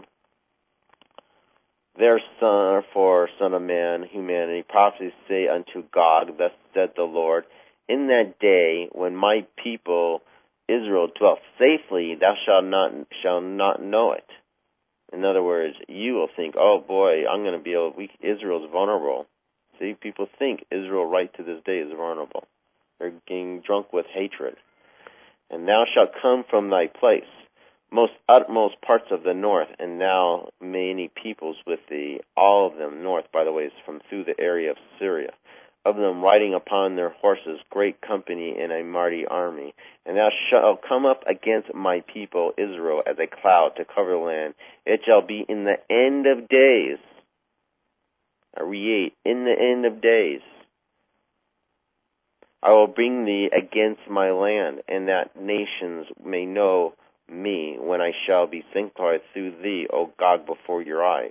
Their son, for son of man, humanity, prophecies say unto Gog, thus said the Lord, in that day when my people Israel dwelt safely, thou shalt not shalt not know it. In other words, you will think, oh boy, I'm going to be able, we, Israel's vulnerable. See, people think Israel right to this day is vulnerable. They're getting drunk with hatred. And thou shalt come from thy place, most utmost parts of the north, and now many peoples with thee, all of them north, by the way, is from through the area of Syria, of them riding upon their horses, great company in a mighty army. And thou shalt come up against my people Israel as a cloud to cover the land. It shall be in the end of days. I read, in the end of days. I will bring thee against my land, and that nations may know me when I shall be sanctified through thee, O Gog, before your eyes.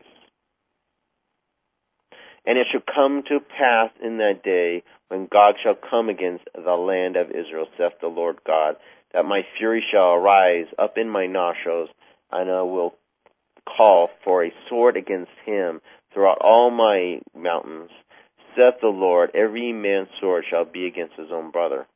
And it shall come to pass in that day, when Gog shall come against the land of Israel, saith the Lord God, that my fury shall arise up in my nostrils, and I will call for a sword against him throughout all my mountains. Saith the Lord, every man's sword shall be against his own brother.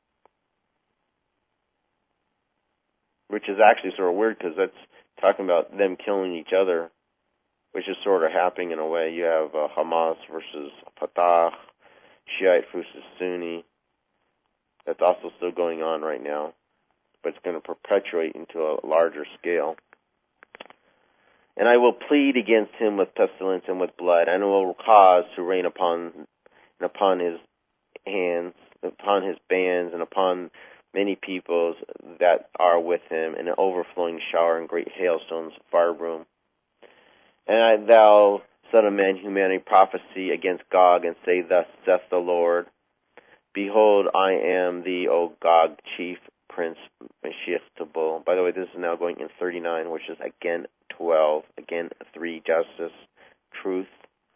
Which is actually sort of weird, because that's talking about them killing each other, which is sort of happening in a way. You have uh, Hamas versus Fatah, Shiite versus Sunni. That's also still going on right now, but it's going to perpetuate into a larger scale. And I will plead against him with pestilence and with blood, and I will cause to rain upon and upon his hands, upon his bands, and upon many peoples that are with him, and an overflowing shower and great hailstones, fire broom. And I, thou, son of man, humanity, prophecy against Gog, and say, thus saith the Lord, behold, I am the, O Gog, chief prince, Meshiach-Tabul. By the way, this is now going in thirty-nine, which is again twelve, again three, justice, truth.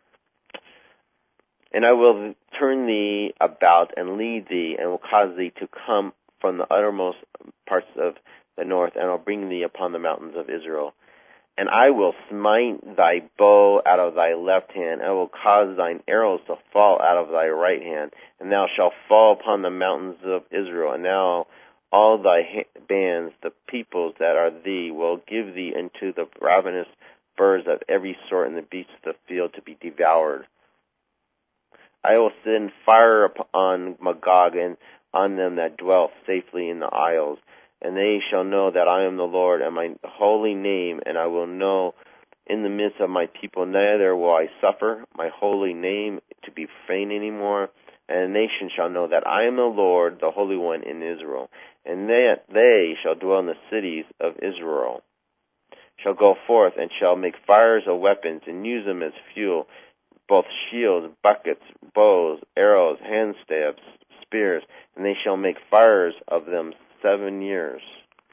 And I will turn thee about and lead thee, and will cause thee to come from the uttermost parts of the north, and I'll bring thee upon the mountains of Israel. And I will smite thy bow out of thy left hand, and I will cause thine arrows to fall out of thy right hand, and thou shalt fall upon the mountains of Israel. And now all thy ha- bands, the peoples that are thee, will give thee into the ravenous birds of every sort, and the beasts of the field to be devoured. I will send fire upon Magog and on them that dwell safely in the isles, and they shall know that I am the Lord, and my holy name, and I will know in the midst of my people, neither will I suffer my holy name to be profaned anymore, and the nation shall know that I am the Lord, the Holy One in Israel, and they, they shall dwell in the cities of Israel, shall go forth, and shall make fires of weapons, and use them as fuel, both shields, buckets, bows, arrows, hand staves, spears, and they shall make fires of them seven years.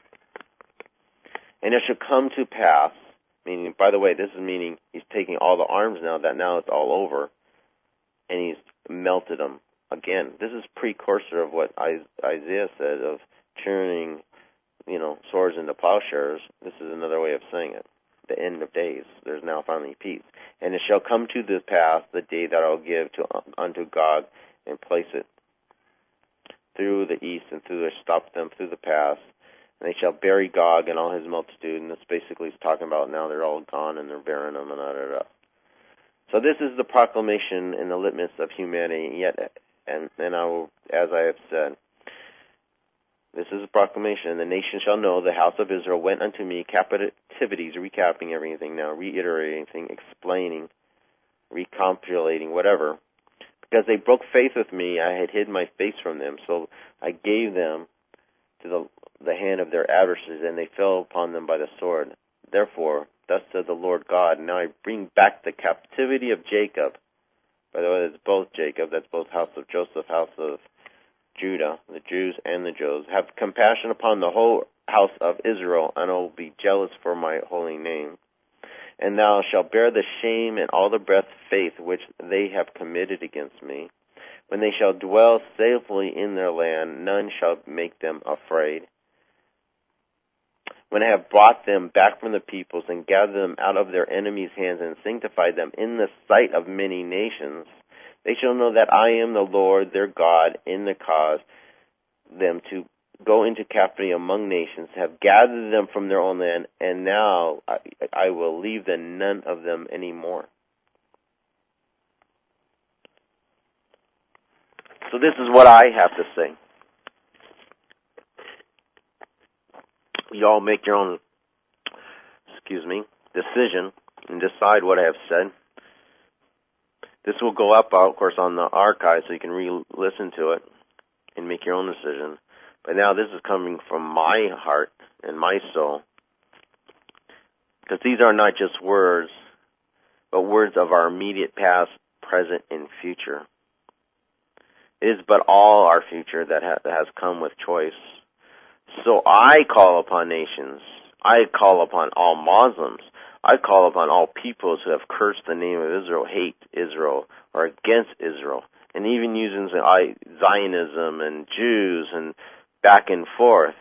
And it shall come to pass, meaning, by the way, this is meaning he's taking all the arms now, that now it's all over, and he's melted them. Again, this is precursor of what Isaiah said of turning, you know, swords into plowshares. This is another way of saying it. The end of days. There's now finally peace. And it shall come to this pass the day that I will give to unto Gog, and place it through the east, and through the stop them through the pass, and they shall bury Gog and all his multitude. And this basically is talking about now they're all gone and they're burying them and da da da. So this is the proclamation in the litmus of humanity. Yet, and and I will, as I have said, this is a proclamation. The nation shall know the house of Israel went unto me captivities, recapping everything now, reiterating, explaining, recapitulating, whatever. Because they broke faith with me, I had hid my face from them. So I gave them to the, the hand of their adversaries, and they fell upon them by the sword. Therefore, thus said the Lord God, now I bring back the captivity of Jacob. By the way, that's both Jacob, that's both house of Joseph, house of Judah, the Jews and the Joes. Have compassion upon the whole house of Israel, and I will be jealous for my holy name. And thou shalt bear the shame and all the breath faith which they have committed against me. When they shall dwell safely in their land, none shall make them afraid. When I have brought them back from the peoples, and gathered them out of their enemies' hands, and sanctified them in the sight of many nations, they shall know that I am the Lord their God, in the cause them to go into captivity among nations, have gathered them from their own land, and now I, I will leave them none of them anymore. So this is what I have to say. Y'all make your own, excuse me, decision and decide what I have said. This will go up, of course, on the archive, so you can re-listen to it and make your own decision. But now this is coming from my heart and my soul, because these are not just words, but words of our immediate past, present, and future. It is but all our future that ha- has come with choice. So I call upon nations. I call upon all Muslims. I call upon all peoples who have cursed the name of Israel, hate Israel, or against Israel, and even using Zionism and Jews and back and forth.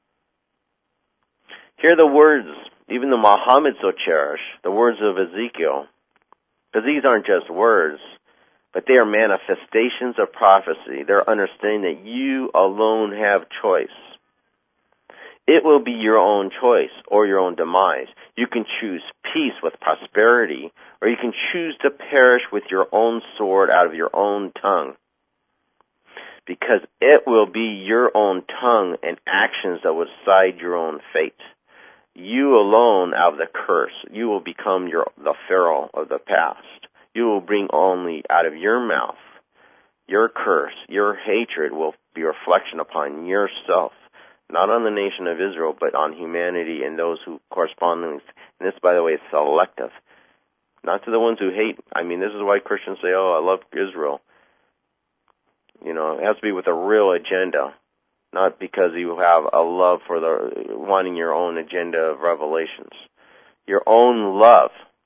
Hear the words, even the Muhammad so cherish, the words of Ezekiel, because these aren't just words, but they are manifestations of prophecy. They're understanding that you alone have choice. It will be your own choice or your own demise. You can choose peace with prosperity, or you can choose to perish with your own sword out of your own tongue. Because it will be your own tongue and actions that will decide your own fate. You alone out of the curse. You will become your the Pharaoh of the past. You will bring only out of your mouth your curse, your hatred will be a reflection upon yourself, not on the nation of Israel, but on humanity and those who correspond. And this, by the way, is selective. Not to the ones who hate. I mean, this is why Christians say, oh, I love Israel. You know, it has to be with a real agenda, not because you have a love for the wanting your own agenda of revelations. Your own love.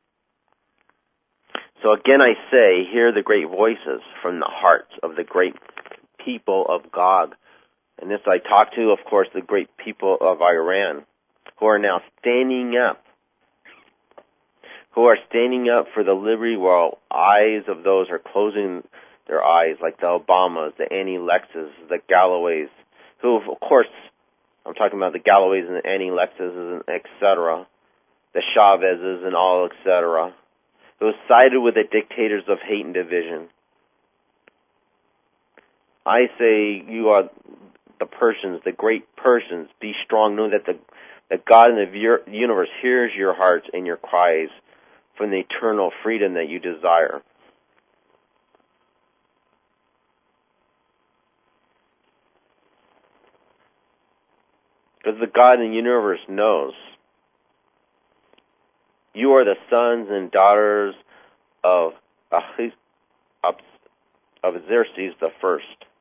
So again I say, hear the great voices from the hearts of the great people of Gog. And this I talk to, of course, the great people of Iran, who are now standing up, who are standing up for the liberty while eyes of those are closing their eyes, like the Obamas, the Annie Lexes, the Galloways, who, of course, I'm talking about the Galloways and the Annie Lexes and et cetera, the Chavezes and all, et cetera, who sided with the dictators of hate and division. I say you are the Persians, the great Persians. Be strong. Know that the, that God in the universe hears your hearts and your cries from the eternal freedom that you desire. Because the God in the universe knows. You are the sons and daughters of of Xerxes the First.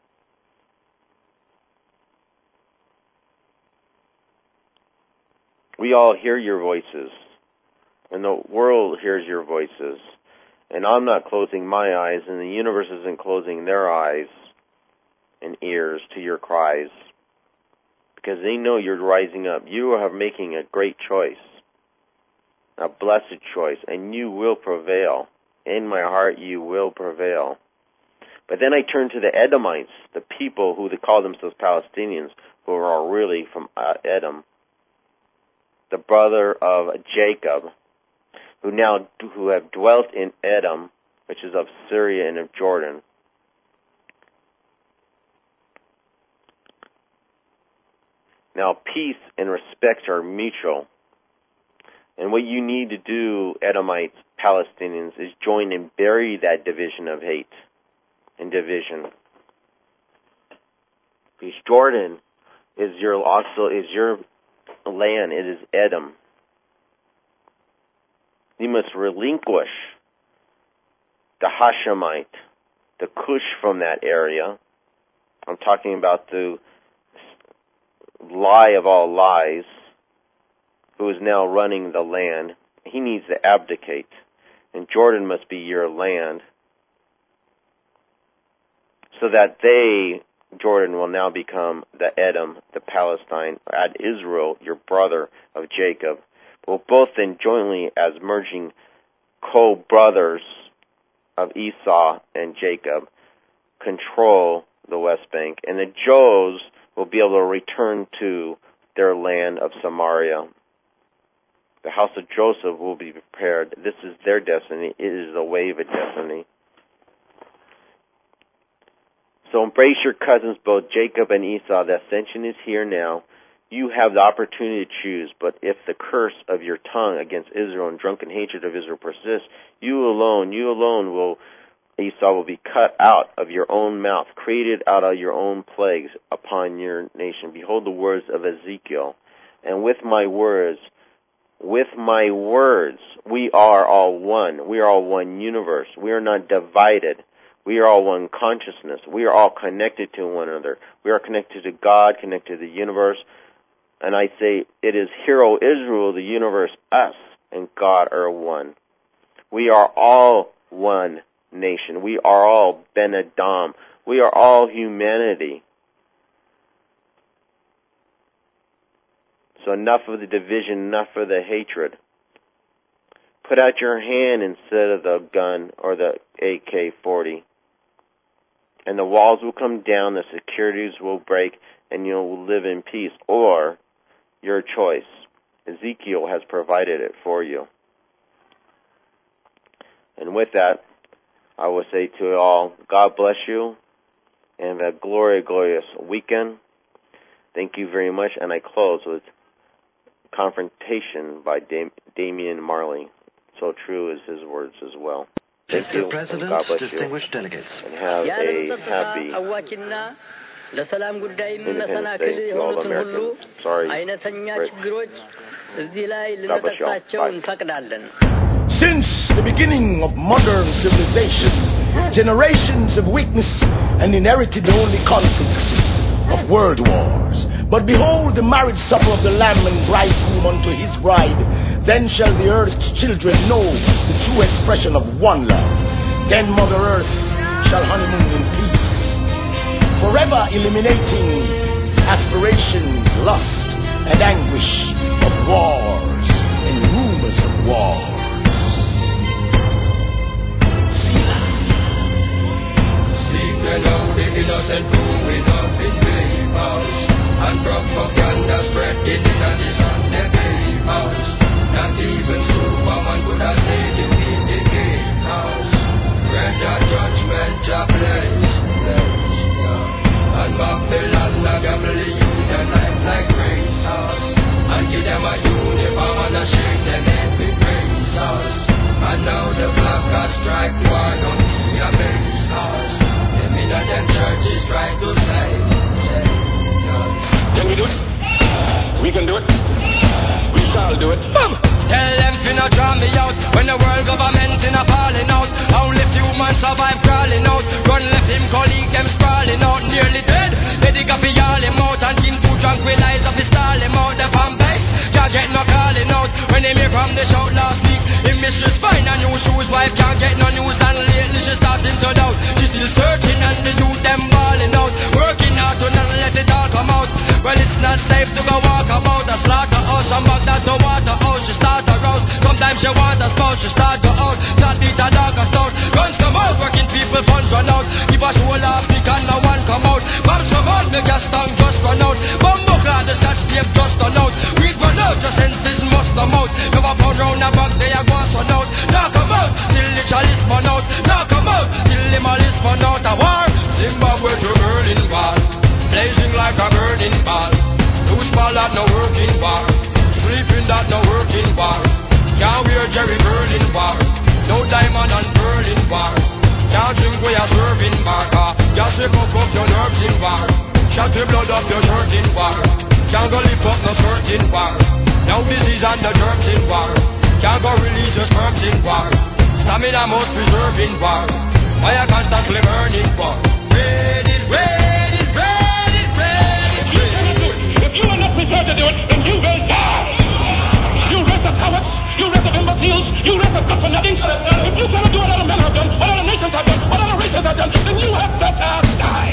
We all hear your voices, and the world hears your voices. And I'm not closing my eyes, and the universe isn't closing their eyes and ears to your cries, because they know you're rising up. You are making a great choice, a blessed choice, and you will prevail. In my heart, you will prevail. But then I turn to the Edomites, the people who they call themselves Palestinians, who are really from Edom, the brother of Jacob, who now who have dwelt in Edom, which is of Syria and of Jordan. Now, peace and respect are mutual. And what you need to do, Edomites, Palestinians, is join and bury that division of hate and division. Because Jordan is your also is your land. It is Edom. You must relinquish the Hashemite, the Cush from that area. I'm talking about the lie of all lies, who is now running the land. He needs to abdicate, and Jordan must be your land, so that they, Jordan, will now become the Edom, the Palestine, add Israel, your brother of Jacob, will both then jointly, as merging co-brothers of Esau and Jacob, control the West Bank, and the Joes will be able to return to their land of Samaria. The house of Joseph will be prepared. This is their destiny. It is the wave of destiny. So embrace your cousins, both Jacob and Esau. The ascension is here now. You have the opportunity to choose, but if the curse of your tongue against Israel and drunken hatred of Israel persists, you alone, you alone will, Esau, will be cut out of your own mouth, created out of your own plagues upon your nation. Behold the words of Ezekiel. And with my words, with my words, we are all one. We are all one universe. We are not divided. We are all one consciousness. We are all connected to one another. We are connected to God, connected to the universe. And I say, it is Hero Israel, the universe, us, and God are one. We are all one nation. We are all Ben Adam. We are all humanity. So enough of the division, enough of the hatred. Put out your hand instead of the gun or the A K forty. And the walls will come down, the securities will break, and you'll live in peace. Or, your choice. Ezekiel has provided it for you. And with that, I will say to you all, God bless you, and a glorious, glorious weekend. Thank you very much, and I close with Confrontation by Dam- Damian Marley. So true is his words as well. Thank Mister you, President, and God bless distinguished you, delegates. and have a happy ለሰላም ጉዳይም መሰናክል የሆኑትን ሁሉ አይነተኛ ችግሮች እዚህ ላይ ልንጠቅሳቸው እንፈቅዳለን። Since the beginning of modern civilization, generations of weakness and inherited the only conflicts of world wars. But behold the marriage supper of the Lamb and bridegroom unto his bride. Then shall the earth's children know the true expression of one love. Then Mother Earth shall honeymoon in peace, forever eliminating aspirations, lust, and anguish of wars and rumors of wars. Seek the know the innocent growing up in papers, and propaganda spreading in the Sunday papers. Not even Superman could have saved you in the gatehouse. Read the judgment of place, place, yeah. And Babylon a gamble the youth and life like racehorse, and give them a uniform and a shake them head with razors. And now the clock has strike one on me a base horse. Them in a them churches try to say, say, yeah. Can we do it? We can do it. We shall do it. Boom! Tell them to not draw me out when the world government in a falling out. Only few man survive crawling out. Run left him colleague them sprawling out. Nearly dead. They dig up all him out and him to tranquilize up his stall him out. The fan base can't get no calling out. When him here from the shout last week, him mistress find a new shoes. Wife can't get no news and lately she starting to doubt. She still searching and the youth them balling out. Working hard to not let it all come out. Well it's not safe to go walk about a slaughterhouse and back that to waterhouse. She start her out. Sometimes she want a spouse. She start go out. Start beat a dog a sound. Guns come out. Working people funds run out. Give a show laugh. Pick and no one come out. Bombs come out. Make a tongue just run out. Bumbo clad. The scotch tape just run out. Weed run out. Your senses must come out. Never pound round a bag. They a go and run out. Now come out. Till the chalice run out. Now come out. Till the malice run out. A war. Zimbabwe to Berlin wall. Blazing like a burning ball. Loose ball at no working bar. Sleeping that no working bar. Can't wear Jerry Berlin bar. No diamond and Berlin bar. Can't drink where you're serving bar. Just rip up up your nerves in bar. Shut the blood up your shirt in bar. Can't go lift up no skirt in bar. Now disease and the germs in bar. Can't go release your sperms in bar. Stamina must preserve in bar. Fire constantly burning bar. Ready, ready, ready, ready. If you cannot do it, if you are not prepared to do it, then you will die. You race of cowards, you race of imbeciles, you race of good for nothing. If you cannot do what other men have done, what other nations have done, what other races have done, then you have better die.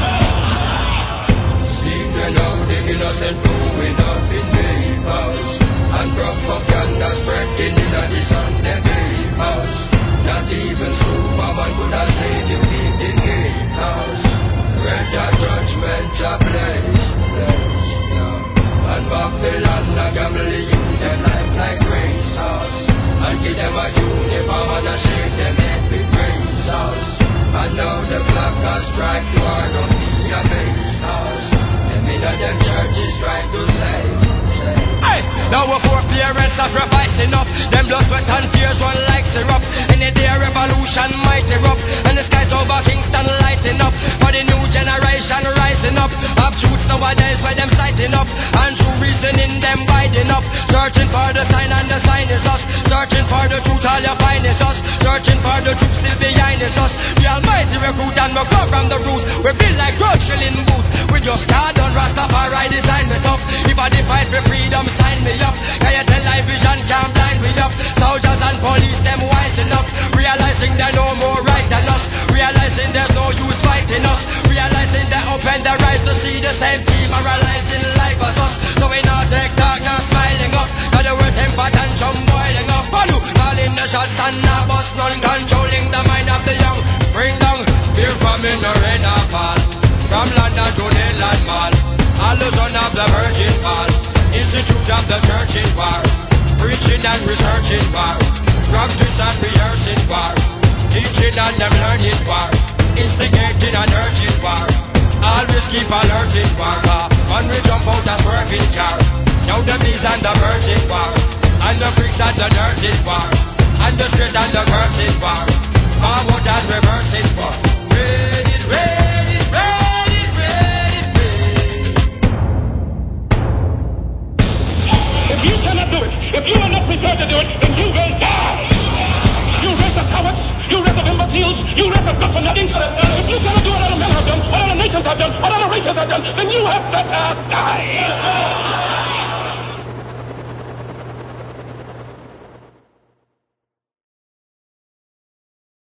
Seek the know the innocent growing up in papers, and propaganda spreading in the Sunday papers. Not even Superman could have saved you in the gatehouse. Read the judgment of place, place, yeah. And Babylon a gamble the youth them life like racehorse, and give them a uniform and a shake them head with razors. And now the clock has strike one on me a base horse. Them in them churches trying to say, say. Hey, now our four parents sacrificing up. Them blood, sweat and tears run like syrup. Any day a revolution might erupt, and the skies over Kingston lighting up. For the new generation rising up. Up shoots nowadays where them sighting up, and true reasoning them biding up. Searching for the sign and the sign is us. Searching for the truth, all you find is us. Searching for the truth still behind is us. The almighty recruit and we come from the root. We build like road shilling boots. We just card on Rastafari design me up. If I fight for freedom, sign me up. Can you tell live vision can't blind me up? Soldiers and police them wising up, realizing they're no more right than us. Realizing there's no use fighting us. Realizing they open their eyes to see the same demoralizing life as us. So we not take talk, not smiling up. Now the word temper tantrum boiling up. Follow, calling the shots and now bus run, controlling the mind of the young. Bring down fear from in the rain or fall. From London to the land mall. All the son of the virgin fall. Institute of the church in war. Preaching and researching war. Practice and rehearsing war. Teaching and them learning war. Instigating and urging war. Always keep alerting war. When we jump out a swerving car. Now the bees and the birds in war. And the freaks and the nerds in war. And the straight and the curves in war. Forward and reversing war. Ready, ready, ready, ready. If you are not prepared to do it, then you will die. You race of cowards, you race of imbeciles, you race of good for nothing. If you cannot do what other men have done, what other nations have done, what other races have done, then you have better die.